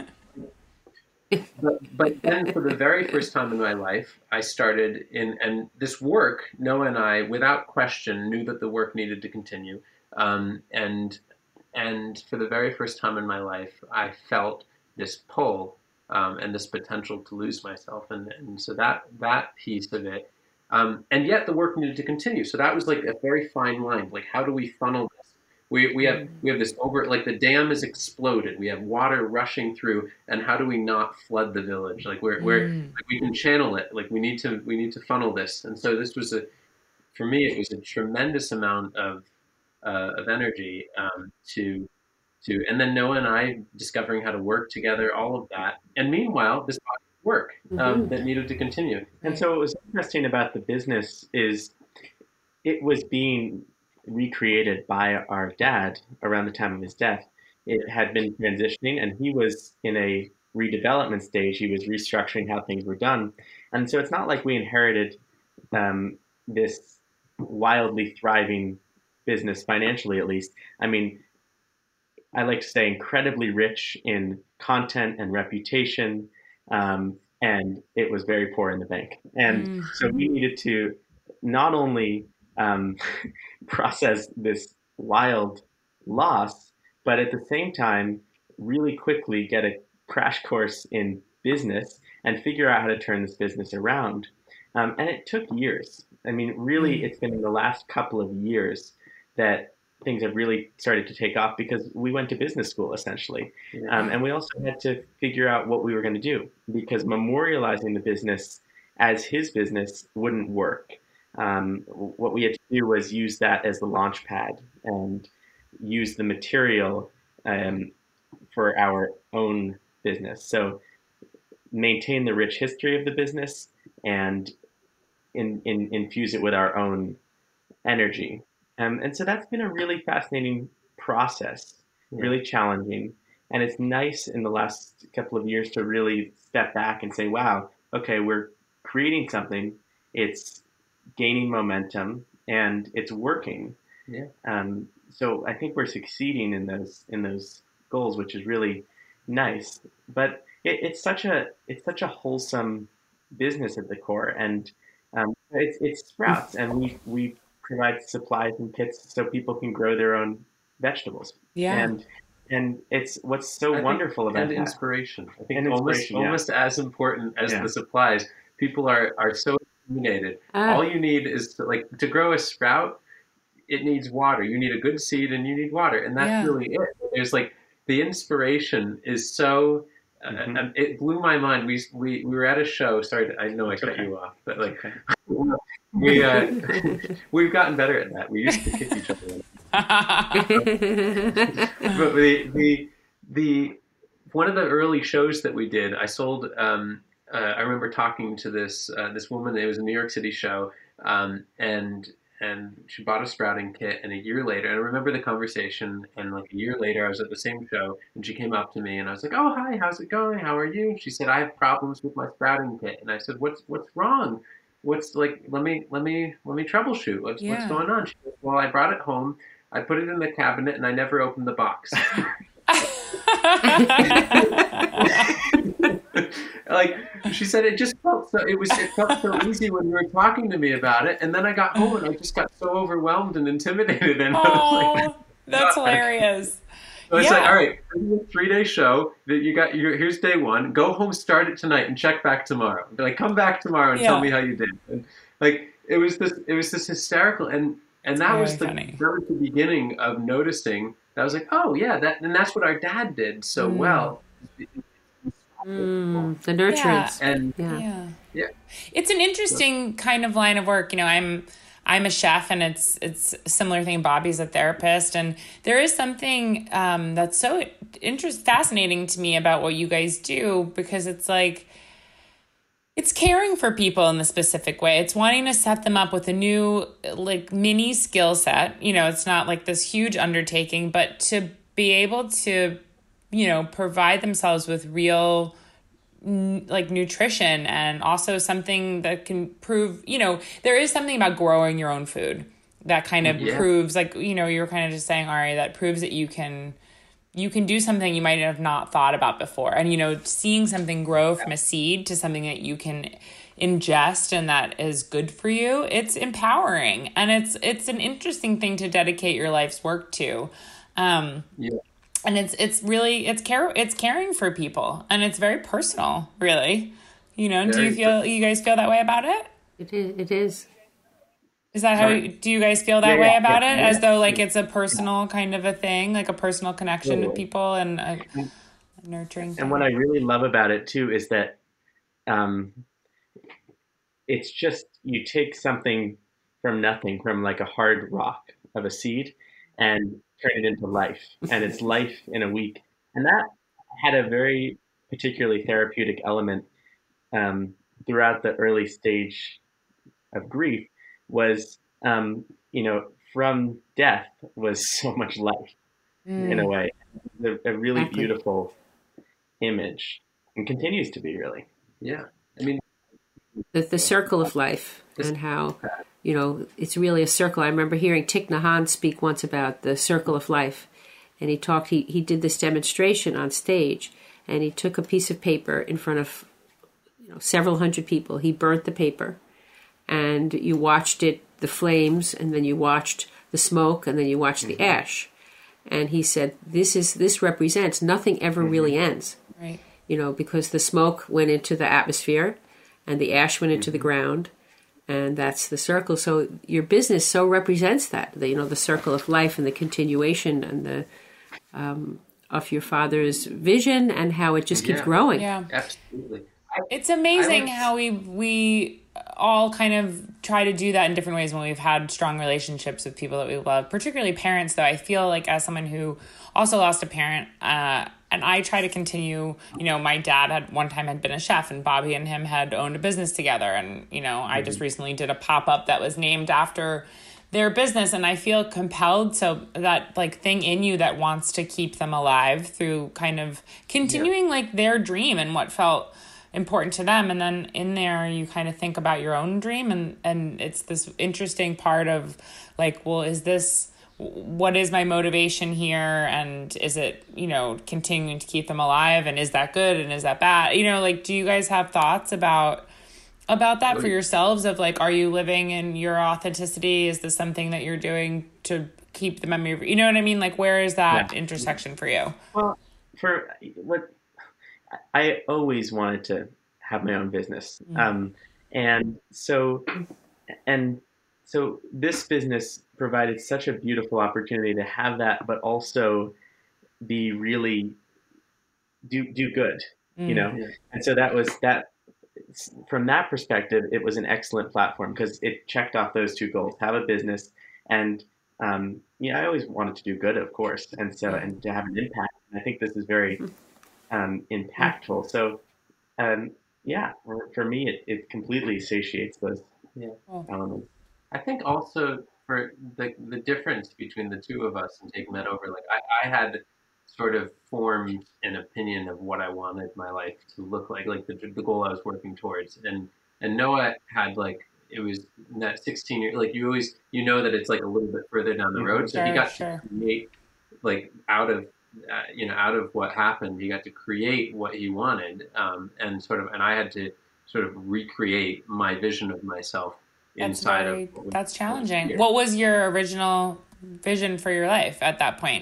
but, but then for the very first time in my life, I started in, and this work, Noah and I, without question, knew that the work needed to continue. Um, and and for the very first time in my life, I felt this pull um, and this potential to lose myself, and, and so that that piece of it, um, and yet the work needed to continue. So that was like a very fine line. Like, how do we funnel this? We we have we have this over like the dam is exploded. We have water rushing through, and how do we not flood the village? Like we're we're mm. like we can channel it. Like we need to we need to funnel this. And so this was a for me it was a tremendous amount of Uh, of energy um, to to, and then Noah and I discovering how to work together, all of that, and meanwhile this work um, mm-hmm. that needed to continue. And so what was interesting about the business is it was being recreated by our dad around the time of his death. It had been transitioning, and he was in a redevelopment stage. He was restructuring how things were done, and so it's not like we inherited um, this wildly thriving business financially, at least. I mean, I like to say incredibly rich in content and reputation, um, and it was very poor in the bank. And mm-hmm. so we needed to not only um, process this wild loss, but at the same time, really quickly get a crash course in business and figure out how to turn this business around. Um, and it took years. I mean, really, mm-hmm. it's been in the last couple of years that things have really started to take off because we went to business school, essentially. Yeah. Um, and we also had to figure out what we were going to do because memorializing the business as his business wouldn't work. Um, what we had to do was use that as the launch pad and use the material um, for our own business. So maintain the rich history of the business and in, in, infuse it with our own energy. Um, and so that's been a really fascinating process, yeah. really challenging. And it's nice in the last couple of years to really step back and say, wow, okay, we're creating something. It's gaining momentum and it's working. Yeah. Um, so I think we're succeeding in those in those goals, which is really nice, but it, it's such a it's such a wholesome business at the core, and um, it's it's Sprouts, and we we provide supplies and kits so people can grow their own vegetables. Yeah. And and it's what's so I wonderful think, about and that. inspiration. I think And almost inspiration, yeah. almost as important as Yeah. the supplies. People are are so intimidated. Ah. All you need is to, like to grow a sprout. It needs water. You need a good seed, and you need water, and that's Yeah. really it. There's like the inspiration is so. Uh, Mhm. um, it blew my mind. We we we were at a show. Sorry, to, I know I cut Okay. you off, but like Okay. we uh, we've gotten better at that. We used to kick each other. But the the the one of the early shows that we did, I sold. Um, uh, I remember talking to this uh, this woman. It was a New York City show, um, and and she bought a sprouting kit. And a year later, and I remember the conversation. And like a year later, I was at the same show, and she came up to me, and I was like, "Oh, hi, how's it going? How are you?" And she said, "I have problems with my sprouting kit." And I said, "What's what's wrong? What's like? Let me let me let me troubleshoot. What's Yeah. what's going on?" She said, "Well, I brought it home. I put it in the cabinet, and I never opened the box." Like she said, it just felt so. It was it felt so easy when you were talking to me about it, and then I got home and I just got so overwhelmed and intimidated. And I was like, Oh, that's hilarious. so it's Yeah. like, all right, three day show that you got. Your, here's day one. Go home, start it tonight, and check back tomorrow. Be like, come back tomorrow and Yeah. tell me how you did. And like it was this, it was this hysterical, and and that Very was the funny. that was the beginning of noticing. That I was like, oh yeah, that and that's what our dad did so Mm. well. Mm, the nurturance. And Yeah. Yeah. yeah, It's an interesting kind of line of work. You know, I'm I'm a chef, and it's it's a similar thing. Bobby's a therapist, and there is something um, that's so interest fascinating to me about what you guys do, because it's like it's caring for people in the specific way. It's wanting to set them up with a new like mini skill set. You know, it's not like this huge undertaking, but to be able to, you know, provide themselves with real like nutrition, and also something that can prove, you know, there is something about growing your own food that kind of Yeah. proves, like, you know, you were kind of just saying, Ari, that proves that you can you can do something you might have not thought about before. And, you know, seeing something grow from a seed to something that you can ingest and that is good for you, it's empowering. And it's it's an interesting thing to dedicate your life's work to. Um, yeah. and it's it's really it's care it's caring for people, and it's very personal, really. You know, do Very you feel you guys feel that way about it? It is. It is. Is that how Sorry. do you guys feel that Yeah, way yeah, about yeah, it? yeah. As though like it's a personal kind of a thing, like a personal connection with Totally. people and a, a nurturing thing. And what I really love about it too is that um, it's just you take something from nothing, from like a hard rock of a seed, and turn it into life, and it's life in a week. And that had a very particularly therapeutic element um, throughout the early stage of grief. Was um, you know, from death was so much life in a way. It's a, a really Exactly. beautiful image, and continues to be, really. Yeah. I mean, The, the circle of life, and how, you know, it's really a circle. I remember hearing Thich Nhat Hanh speak once about the circle of life. And he talked, he, he did this demonstration on stage, and he took a piece of paper in front of, you know, several hundred people. He burnt the paper, and you watched it, the flames, and then you watched the smoke, and then you watched the ash. And he said, this is, this represents nothing ever really ends. Right. You know, because the smoke went into the atmosphere and the ash went into the ground, and that's the circle. So your business so represents that, the, you know, the circle of life and the continuation and the um, of your father's vision, and how it just keeps Yeah. growing. Yeah. absolutely. It's amazing I was- how we we all kind of try to do that in different ways when we've had strong relationships with people that we love, particularly parents, though. I feel like as someone who also lost a parent, uh, and I try to continue, you know, my dad had one time had been a chef, and Bobby and him had owned a business together. And, you know, I just recently did a pop-up that was named after their business, and I feel compelled, so that like thing in you that wants to keep them alive through kind of continuing like their dream and what felt important to them. And then in there you kind of think about your own dream, and and it's this interesting part of like, well, is this what is my motivation here? And is it, you know, continuing to keep them alive? And is that good? And is that bad? You know, like, do you guys have thoughts about, about that for yourselves of like, are you living in your authenticity? Is this something that you're doing to keep the memory of, you know what I mean? Like, where is that yeah. intersection for you? Well, for what I always wanted to have my own business. Mm. Um, and so, and so this business provided such a beautiful opportunity to have that, but also be really do, do good, mm. you know? Yeah. And so that was that, from that perspective, it was an excellent platform because it checked off those two goals: have a business, and um, yeah, I always wanted to do good, of course, and so and to have an impact. And I think this is very um, impactful. So, um, yeah, for, for me, it, it completely satiates those yeah. elements. I think also for the the difference between the two of us and taking that over, like I, I had sort of formed an opinion of what I wanted my life to look like, like the the goal I was working towards. And and Noah had like, it was that sixteen year, like you always, you know that it's like a little bit further down the road. So sure, he got sure. to create like out of, uh, you know, out of what happened, he got to create what he wanted. Um, and sort of, and I had to sort of recreate my vision of myself that's inside very, of. That's challenging. What was your original vision for your life at that point?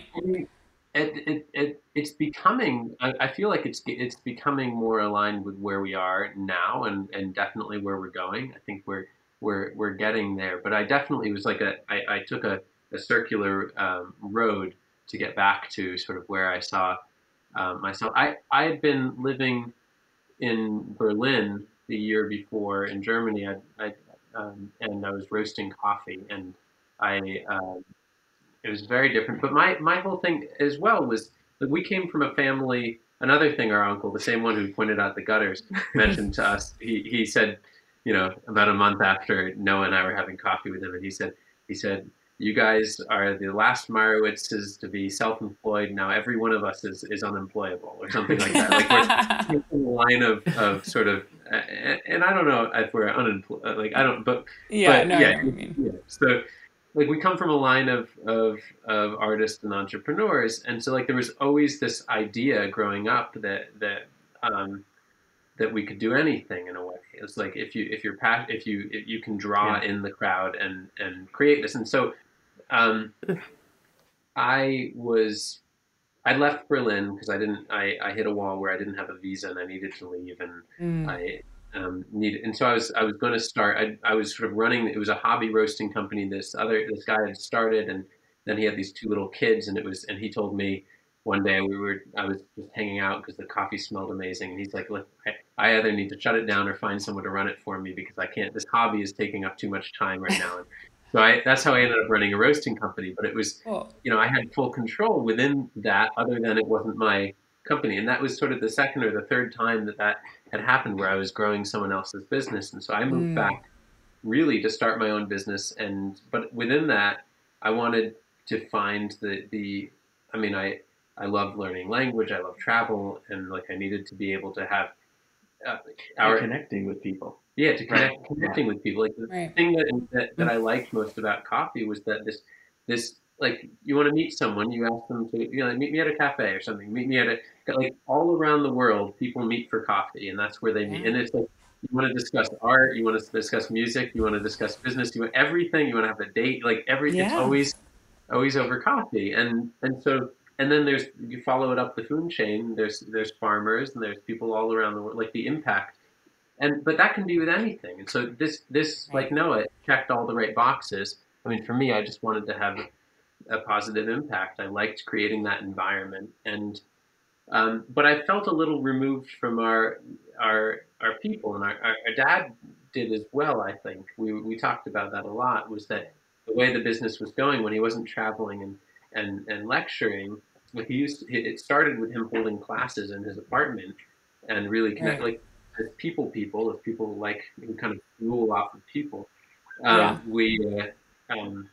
It, it, it, it's becoming, I, I feel like it's it's becoming more aligned with where we are now and, and definitely where we're going. I think we're we're we're getting there. But I definitely was like a, I, I took a, a circular um, road to get back to sort of where I saw um, myself. I, I had been living in Berlin the year before in Germany, I, I, um, and I was roasting coffee, and I... Um, It was very different. But my, my whole thing as well was that we came from a family, another thing our uncle, the same one who pointed out the gutters, mentioned to us. He he said, you know, about a month after Noah and I were having coffee with him, and he said, he said, you guys are the last Merowitzes to be self-employed. Now every one of us is, is unemployable or something like that. Like we're in the line of, of sort of, and, and I don't know if we're unemployed, like I don't, but yeah, but, no, yeah, I know what you mean. yeah. So, like we come from a line of, of of artists and entrepreneurs, and so like there was always this idea growing up that that um, that we could do anything in a way. It's like if you if you're if you if you can draw yeah. in the crowd and and create this. And so um, I was I left Berlin because I didn't I, I hit a wall where I didn't have a visa and I needed to leave, and mm. I. Um, needed, and so I was I was going to start. I, I was sort of running. It was a hobby roasting company. This other this guy had started, and then he had these two little kids, and it was. And he told me one day we were. I was just hanging out because the coffee smelled amazing, and he's like, "Look, I, I either need to shut it down or find someone to run it for me because I can't. This hobby is taking up too much time right now." And so I, that's how I ended up running a roasting company. But it was, cool. you know, I had full control within that. Other than it wasn't my company, and that was sort of the second or the third time that that had happened where I was growing someone else's business. And so I moved mm. back really to start my own business. And but within that, I wanted to find the the I mean I I love learning language, I love travel, and like I needed to be able to have uh, our connecting with people. Yeah, to connect right. connecting yeah. with people. Like the right. thing that, that that I liked most about coffee was that this this like you want to meet someone, you ask them to, you know, like, meet me at a cafe or something. Meet me at a, like all around the world, people meet for coffee, and that's where they meet. And it's like you want to discuss art, you want to discuss music, you want to discuss business, you want everything. You want to have a date, like every. Yeah. It's always, always over coffee, and and so and then there's you follow it up the food chain. There's there's farmers and there's people all around the world, like the impact. And but that can be with anything. And so this this like Noah checked all the right boxes. I mean, for me, I just wanted to have a positive impact. I liked creating that environment, and um, but I felt a little removed from our our our people, and our, our, our dad did as well. I think we we talked about that a lot. Was that the way the business was going when he wasn't traveling and and and lecturing? Like he used, to, it started with him holding classes in his apartment and really connect right. like as people people as people like who kind of rule off of people. Um, yeah. We. Uh, um,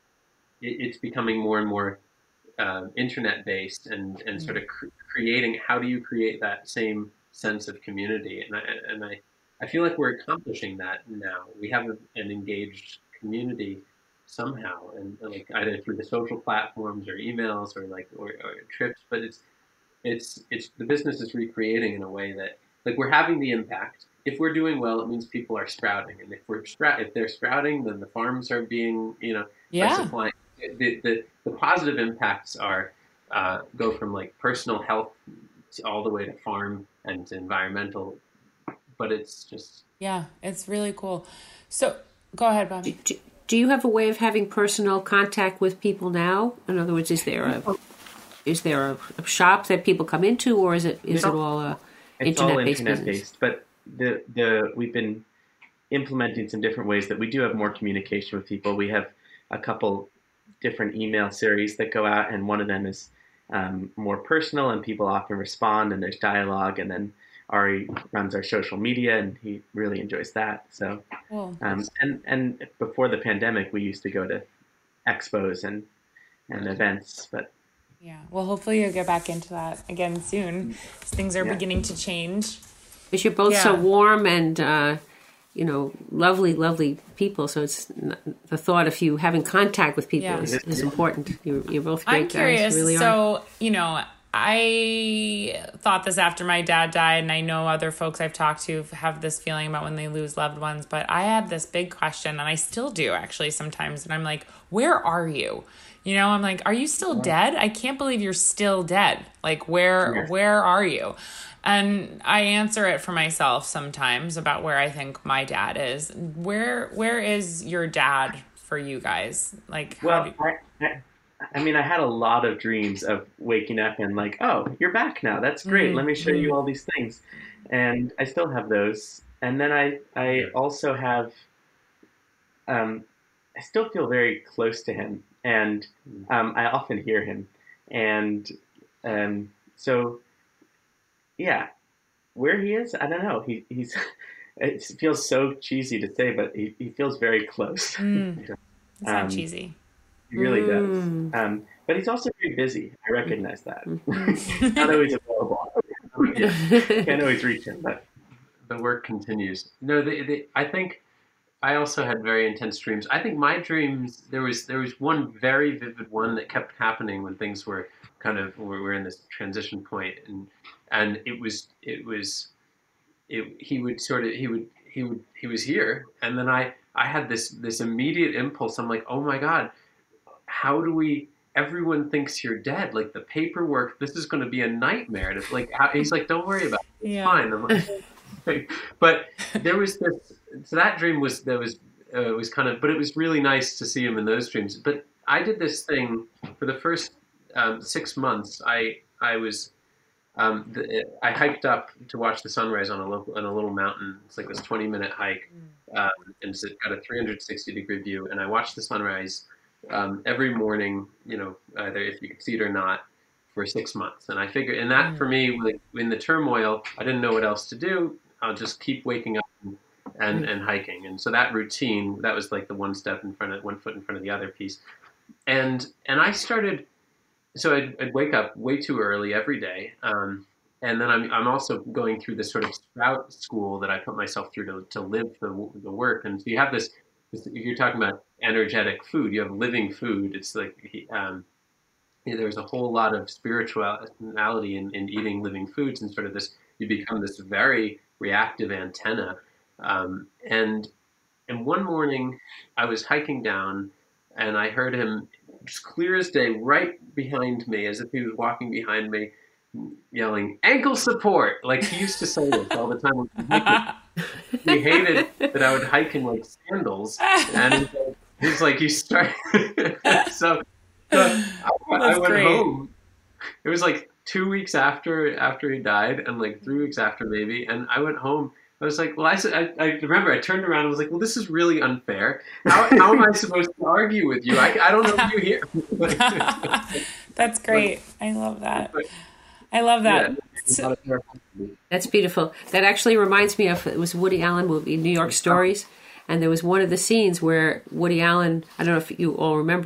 it's becoming more and more uh, internet based and, and sort of cr- creating, how do you create that same sense of community? And I, and I, I feel like we're accomplishing that now. We have a, an engaged community somehow, and, and like either through the social platforms or emails or like or, or trips. But it's it's it's the business is recreating in a way that like we're having the impact. If we're doing well, it means people are sprouting, and if we're sprout if they're sprouting, then the farms are being you know Yeah. are supplying. The, the the positive impacts are uh, go from like personal health to all the way to farm and to environmental, but it's just Yeah, it's really cool. So go ahead, Bobby. Do, do you have a way of having personal contact with people now? In other words, is there a is there a, a shop that people come into, or is it is it all uh, It's internet all based internet business? based, but the the we've been implementing some different ways that we do have more communication with people. We have a couple different email series that go out, and one of them is um, more personal, and people often respond, and there's dialogue. And then Ari runs our social media, and he really enjoys that. So, Cool. um, and and before the pandemic, we used to go to expos and and events, but Yeah. Well, hopefully you'll get back into that again soon. Things are Yeah. beginning to change. Because you're both so Yeah. warm and uh, you know lovely, lovely people. So it's n- the thought of you having contact with people Yeah. is, is important. You're, you're both great I'm curious. guys, really are. So, you know, I thought this after my dad died, and I know other folks I've talked to have this feeling about when they lose loved ones, but I had this big question, and I still do actually sometimes, and I'm like, where are you? You know, I'm like, are you still dead? I can't believe you're still dead. Like, where Yes. where are you? And I answer it for myself sometimes about where I think my dad is. Where where is your dad for you guys? Like, how well, do I, I, I mean, I had a lot of dreams of waking up and like, oh, you're back now. That's great. Mm, Let me show mm. you all these things. And I still have those. And then I, I also have, um, I still feel very close to him, and um, I often hear him. And um, so, yeah, where he is, I don't know. He, he's, it feels so cheesy to say, but he, he feels very close. Mm. It's not Um, cheesy. He really Mm. does. Um, but he's also very busy. I recognize that. Mm. Not always available. Yeah, can't always reach him, but the work continues. No, the, the, I think I also had very intense dreams. I think my dreams, there was there was one very vivid one that kept happening when things were kind of we were in this transition point, and and it was it was it, he would sort of he would he would he was here, and then I I had this this immediate impulse. I'm like, oh my God, how do we? Everyone thinks you're dead. Like the paperwork, this is going to be a nightmare. To, like how, he's like, don't worry about it. It's Yeah. fine. I'm like, but there was this. So that dream was that was uh, was kind of, but it was really nice to see him in those dreams. But I did this thing for the first um, six months. I I was um, the, I hiked up to watch the sunrise on a local on a little mountain. It's like this twenty minute hike, um, and it's got a three hundred sixty degree view. And I watched the sunrise um, every morning. You know, either if you could see it or not, for six months. And I figured, and that for me, like in the turmoil, I didn't know what else to do. I'll just keep waking up and, and, and hiking. And so that routine, that was like the one step in front of, one foot in front of the other piece. And and I started, so I'd, I'd wake up way too early every day. Um, and then I'm I'm also going through this sort of sprout school that I put myself through to, to live the, the work. And so you have this, this, if you're talking about energetic food, you have living food. It's like, um, there's a whole lot of spirituality in, in eating living foods, and sort of this, you become this very reactive antenna. Um, and and one morning I was hiking down and I heard him just clear as day right behind me, as if he was walking behind me, yelling, "Ankle support!" Like he used to say this all the time when he was hiking. He hated that I would hike in like sandals, and he's like, he's like you start so So I, I went great. home. It was like two weeks after after he died, and like three weeks after maybe. And I went home. I was like, well, I said, I, I remember I turned around and was like, well, this is really unfair. How, how am I supposed to argue with you? I, I don't know if you hear. That's great. I love that. I love that. Yeah, So- That's beautiful. That actually reminds me of, it was a Woody Allen movie, New York Stories, and there was one of the scenes where Woody Allen, I don't know if you all remember it,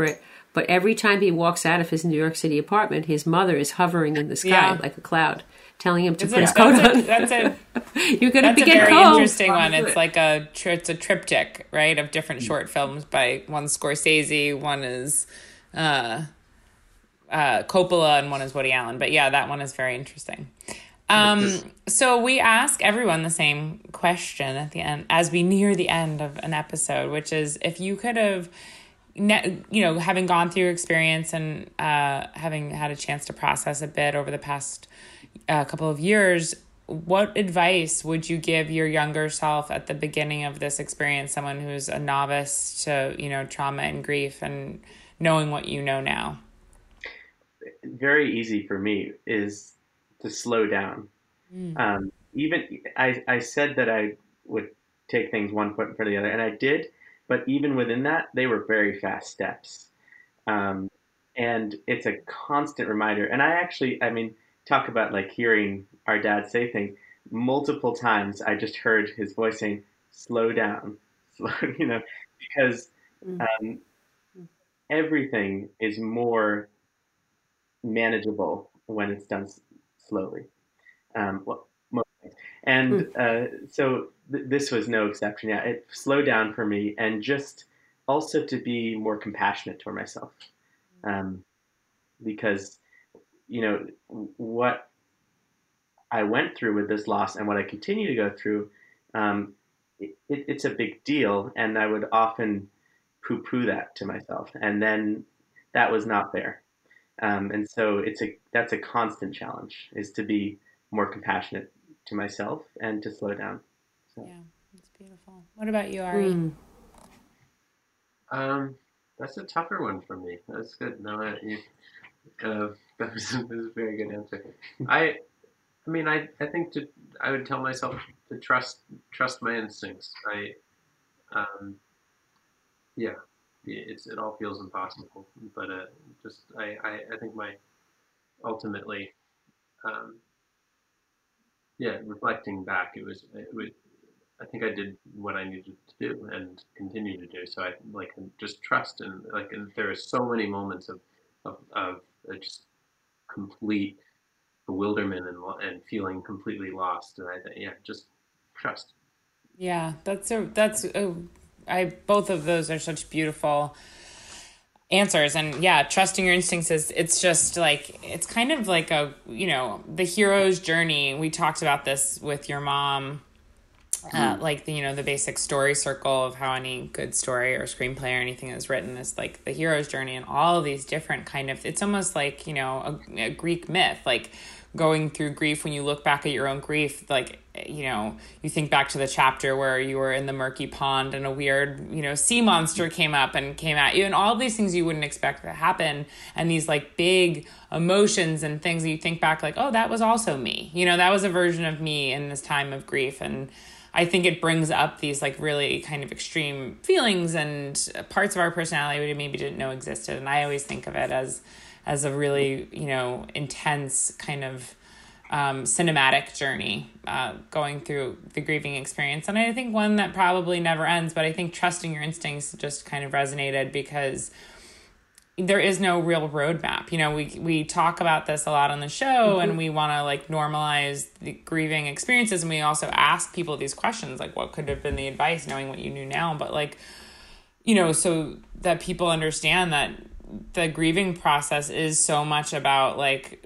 But every time he walks out of his New York City apartment, his mother is hovering in the sky Yeah. like a cloud, telling him to It's put a- his coat that's on. a- that's a- You're going to That's a get very cold. interesting one. It's like a tri- it's a triptych, right, of different short films by one Scorsese, one is uh, uh, Coppola, and one is Woody Allen. But yeah, that one is very interesting. Um, so we ask everyone the same question at the end, as we near the end of an episode, which is if you could have, ne- you know, having gone through your experience and uh, having had a chance to process a bit over the past uh, couple of years, what advice would you give your younger self at the beginning of this experience, someone who's a novice to, you know, trauma and grief and knowing what you know now? Very easy for me is to slow down. Mm. Um, even I, I said that I would take things one foot in front of the other, and I did. But even within that, they were very fast steps. Um, and it's a constant reminder. And I actually, I mean, talk about like hearing our dad say things. Multiple times I just heard his voice saying, slow down, slow, you know, because um, everything is more manageable when it's done s- slowly. Um, well, most things. And uh, so th- this was no exception. Yeah, it slowed down for me, and just also to be more compassionate toward myself, um, because you know w- what I went through with this loss and what I continue to go through, um, it, it, it's a big deal, and I would often poo-poo that to myself, and then that was not there. Um, and so it's a that's a constant challenge, is to be more compassionate to myself and to slow down. So. Yeah, that's beautiful. What about you, Ari? Mm. Um, that's a tougher one for me. That's good. No, I, you, uh, that was, that was a very good answer. I, I mean, I, I think to I would tell myself to trust trust my instincts. I, um, yeah, it's it all feels impossible, but uh, just I, I, I think my ultimately, um, yeah, reflecting back, it was it was. I think I did what I needed to do and continue to do. So I like just trust, and like and there are so many moments of of, of just complete bewilderment and and feeling completely lost. And I think yeah, just trust. Yeah, that's a that's a, I both of those are such beautiful answers. And yeah, trusting your instincts is it's just like it's kind of like a you know the hero's journey. We talked about this with your mom. Uh, like the you know the basic story circle of how any good story or screenplay or anything is written is like the hero's journey, and all of these different kind of it's almost like you know a, a Greek myth, like going through grief. When you look back at your own grief, like you know you think back to the chapter where you were in the murky pond and a weird you know sea monster came up and came at you, and all of these things you wouldn't expect to happen, and these like big emotions and things that you think back like, oh, that was also me, you know that was a version of me in this time of grief. And I think it brings up these like really kind of extreme feelings and parts of our personality we maybe didn't know existed. And I always think of it as as a really, you know, intense kind of um, cinematic journey uh, going through the grieving experience. And I think one that probably never ends, but I think trusting your instincts just kind of resonated because there is no real roadmap. You know, we we talk about this a lot on the show, mm-hmm. and we want to like normalize the grieving experiences, and we also ask people these questions like, what could have been the advice, knowing what you knew now, but like, you know, so that people understand that the grieving process is so much about like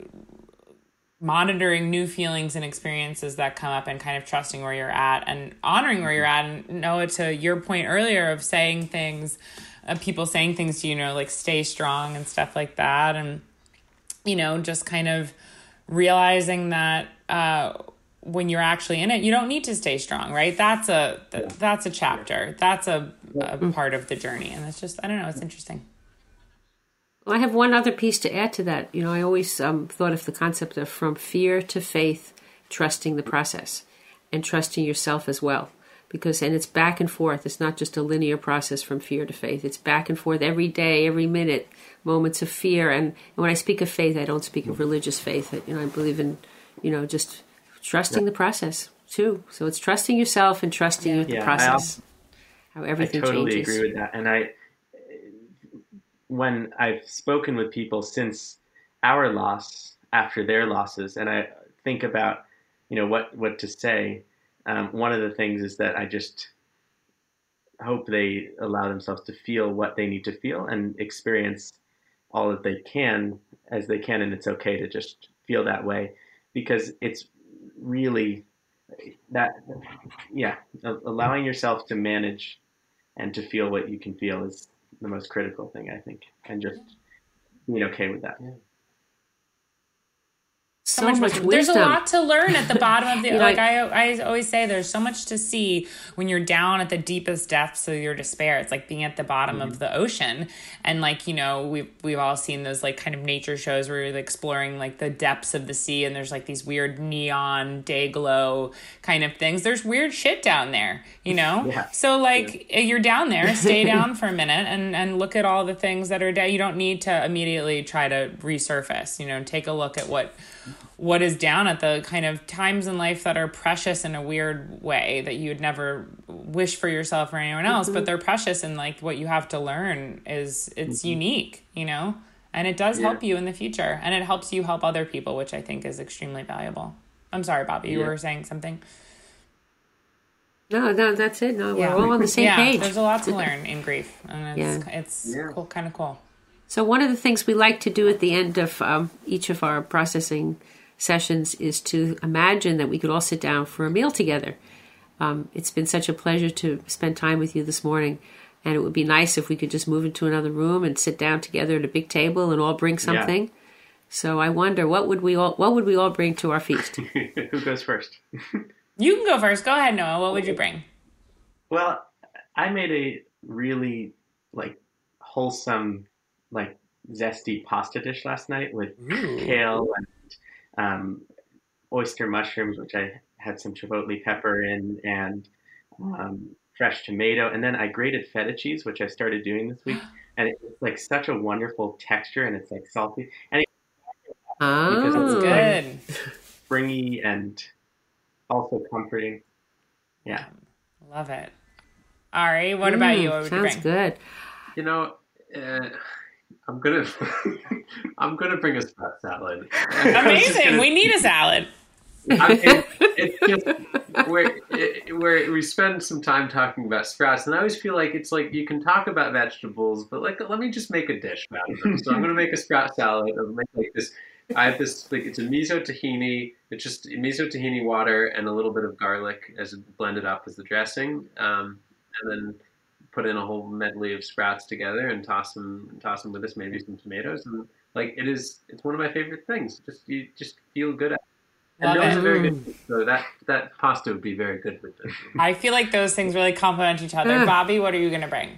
monitoring new feelings and experiences that come up and kind of trusting where you're at and honoring where you're at. And Noah, to your point earlier of saying things. Uh, people saying things to you, you know, like stay strong and stuff like that. And, you know, just kind of realizing that uh, when you're actually in it, you don't need to stay strong, right? That's a, th- that's a chapter. That's a, a part of the journey. And it's just, I don't know, it's interesting. Well, I have one other piece to add to that. You know, I always um, thought of the concept of from fear to faith, trusting the process and trusting yourself as well. Because, and it's back and forth. It's not just a linear process from fear to faith. It's back and forth every day, every minute, moments of fear. And, and when I speak of faith, I don't speak of religious faith. You know, I believe in, you know, just trusting the process too. So it's trusting yourself and trusting yeah. the yeah, process. How everything I totally changes. agree with that. And I, when I've spoken with people since our loss, after their losses, and I think about, you know, what, what to say, um, one of the things is that I just hope they allow themselves to feel what they need to feel and experience all that they can as they can, and it's okay to just feel that way, because it's really that, yeah, allowing yourself to manage and to feel what you can feel is the most critical thing, I think, and just being okay with that. Yeah. So, So much, much wisdom. wisdom. There's a lot to learn at the bottom of the, You know, like I, I always say, there's so much to see when you're down at the deepest depths of your despair. It's like being at the bottom mm-hmm. of the ocean. And like, you know, we've, we've all seen those like kind of nature shows where you're exploring like the depths of the sea, and there's like these weird neon day glow kind of things. There's weird shit down there, you know? Yeah. So like yeah. you're down there, stay down for a minute and, and look at all the things that are down. You don't need to immediately try to resurface, you know, take a look at what, what is down at the kind of times in life that are precious in a weird way that you would never wish for yourself or anyone else, mm-hmm. but they're precious, and like what you have to learn is it's mm-hmm. unique, you know, and it does yeah. help you in the future, and it helps you help other people, which I think is extremely valuable. I'm sorry, Bobby, you yeah. were saying something. No, no, that's it. No, yeah. we're all on the same yeah, page. There's a lot to learn in grief, and it's, yeah. it's yeah. cool, kind of cool. So one of the things we like to do at the end of um, each of our processing sessions is to imagine that we could all sit down for a meal together. Um, it's been such a pleasure to spend time with you this morning, and it would be nice if we could just move into another room and sit down together at a big table and all bring something. Yeah. So I wonder, what would we all what would we all bring to our feast? Who goes first? You can go first. Go ahead, Noah. What would you bring? Well, I made a really like wholesome, like zesty pasta dish last night with Ooh. kale and um, oyster mushrooms, which I had some chipotle pepper in, and um, fresh tomato. And then I grated feta cheese, which I started doing this week. And it's like such a wonderful texture, and it's like salty. And it, oh, because it's good. Like springy and also comforting. Yeah. Love it. Ari, what mm, about you? What would sounds you bring? good. You know, uh, I'm gonna I'm gonna bring a sprout salad. Amazing. Gonna, we need a salad. I mean, it's just where it, where we spend some time talking about sprouts, and I always feel like it's like you can talk about vegetables, but like let me just make a dish out of them. So I'm gonna make a sprout salad. I'll make like this. I have this like it's a miso tahini. It's just miso tahini water and a little bit of garlic as blended up as the dressing, um, and then put in a whole medley of sprouts together and toss them toss them with this, maybe some tomatoes, and like it is it's one of my favorite things. Just you just feel good at it. And those are very good. So that that pasta would be very good with this. I feel like those things really complement each other. Bobby, what are you gonna bring?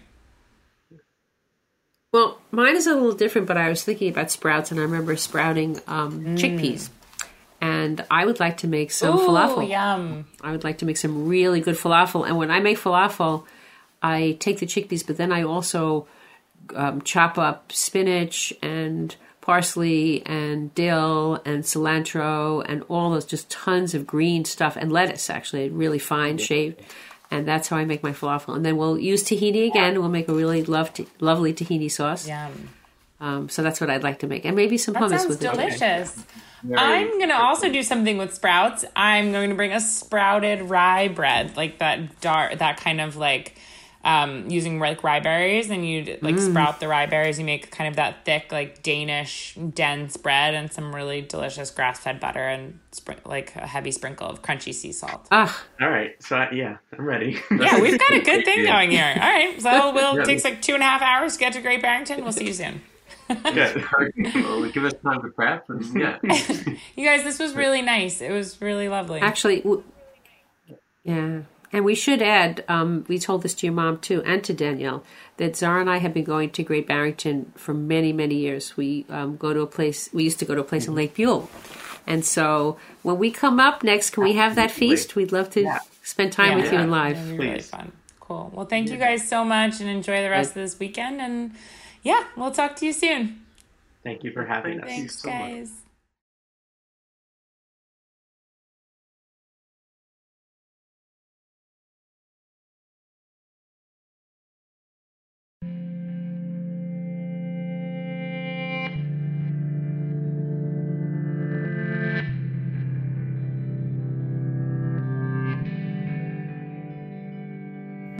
Well, mine is a little different, but I was thinking about sprouts, and I remember sprouting um, mm. chickpeas. And I would like to make some Ooh, falafel. Yum. I would like to make some really good falafel. And when I make falafel, I take the chickpeas, but then I also um, chop up spinach and parsley and dill and cilantro and all those, just tons of green stuff, and lettuce, actually, really fine shaved. And that's how I make my falafel. And then we'll use tahini again. We'll make a really love t- lovely tahini sauce. Yum. Um, so that's what I'd like to make. And maybe some that hummus sounds with delicious. it. Very I'm going to also do something with sprouts. I'm going to bring a sprouted rye bread, like that dark, that kind of like um, using like rye berries, and you like mm. sprout the rye berries. You make kind of that thick, like Danish dense bread, and some really delicious grass-fed butter, and spr- like a heavy sprinkle of crunchy sea salt. Ah, all right. So I, yeah, I'm ready. Yeah, we've got a good thing going here. All right, so we'll yeah. takes like two and a half hours to get to Great Barrington. We'll see you soon. Good. Well, give us time to prep. And, yeah. You guys, this was really nice. It was really lovely. Actually, w- yeah. And we should add, um, we told this to your mom too, and to Danielle, that Zara and I have been going to Great Barrington for many, many years. We um, go to a place, we used to go to a place in Lake Buell. And so when we come up next, can we have that feast? We'd love to yeah. spend time yeah, with yeah. you in live. That'd be really fun. Cool. Well, thank you guys so much, and enjoy the rest of this weekend. And yeah, we'll talk to you soon. Thank you for having us. Thanks, so guys. Much.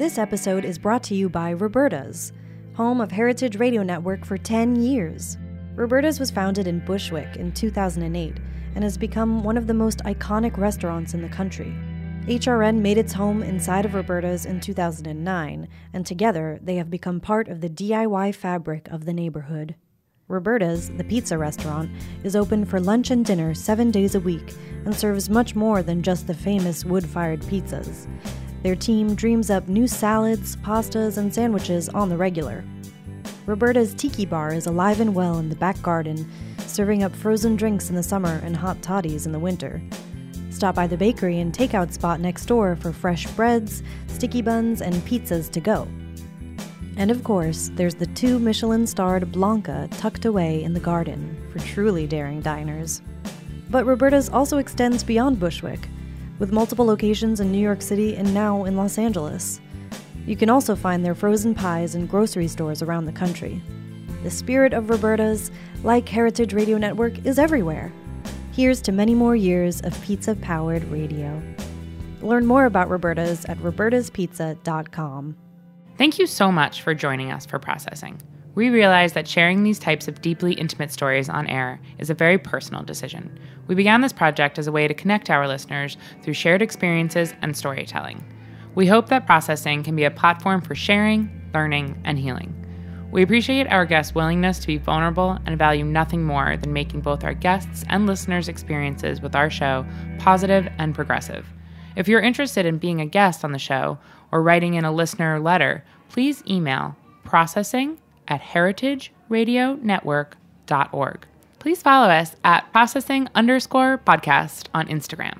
This episode is brought to you by Roberta's, home of Heritage Radio Network for ten years. Roberta's was founded in Bushwick in two thousand eight and has become one of the most iconic restaurants in the country. H R N made its home inside of Roberta's in two thousand nine, and together they have become part of the D I Y fabric of the neighborhood. Roberta's, the pizza restaurant, is open for lunch and dinner seven days a week and serves much more than just the famous wood-fired pizzas. Their team dreams up new salads, pastas, and sandwiches on the regular. Roberta's Tiki Bar is alive and well in the back garden, serving up frozen drinks in the summer and hot toddies in the winter. Stop by the bakery and takeout spot next door for fresh breads, sticky buns, and pizzas to go. And of course, there's the two Michelin-starred Blanca tucked away in the garden for truly daring diners. But Roberta's also extends beyond Bushwick, with multiple locations in New York City and now in Los Angeles. You can also find their frozen pies in grocery stores around the country. The spirit of Roberta's, like Heritage Radio Network, is everywhere. Here's to many more years of pizza-powered radio. Learn more about Roberta's at robertas pizza dot com. Thank you so much for joining us for Processing. We realize that sharing these types of deeply intimate stories on air is a very personal decision. We began this project as a way to connect our listeners through shared experiences and storytelling. We hope that Processing can be a platform for sharing, learning, and healing. We appreciate our guests' willingness to be vulnerable and value nothing more than making both our guests' and listeners' experiences with our show positive and progressive. If you're interested in being a guest on the show or writing in a listener letter, please email processing at heritage radio network dot org. Please follow us at processing underscore podcast on Instagram.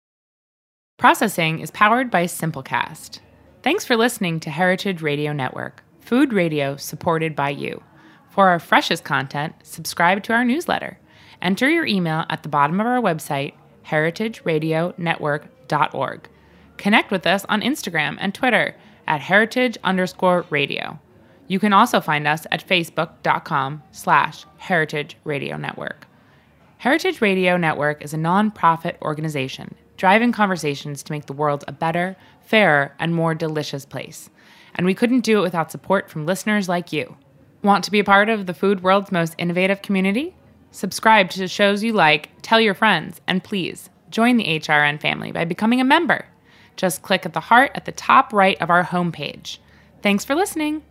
Processing is powered by Simplecast. Thanks for listening to Heritage Radio Network, food radio supported by you. For our freshest content, subscribe to our newsletter. Enter your email at the bottom of our website, heritage radio network dot org. Connect with us on Instagram and Twitter at heritage underscore radio. You can also find us at facebook.com slash heritage radio network. Heritage Radio Network is a nonprofit organization driving conversations to make the world a better, fairer, and more delicious place. And we couldn't do it without support from listeners like you. Want to be a part of the food world's most innovative community? Subscribe to shows you like, tell your friends, and please join the H R N family by becoming a member. Just click at the heart at the top right of our homepage. Thanks for listening.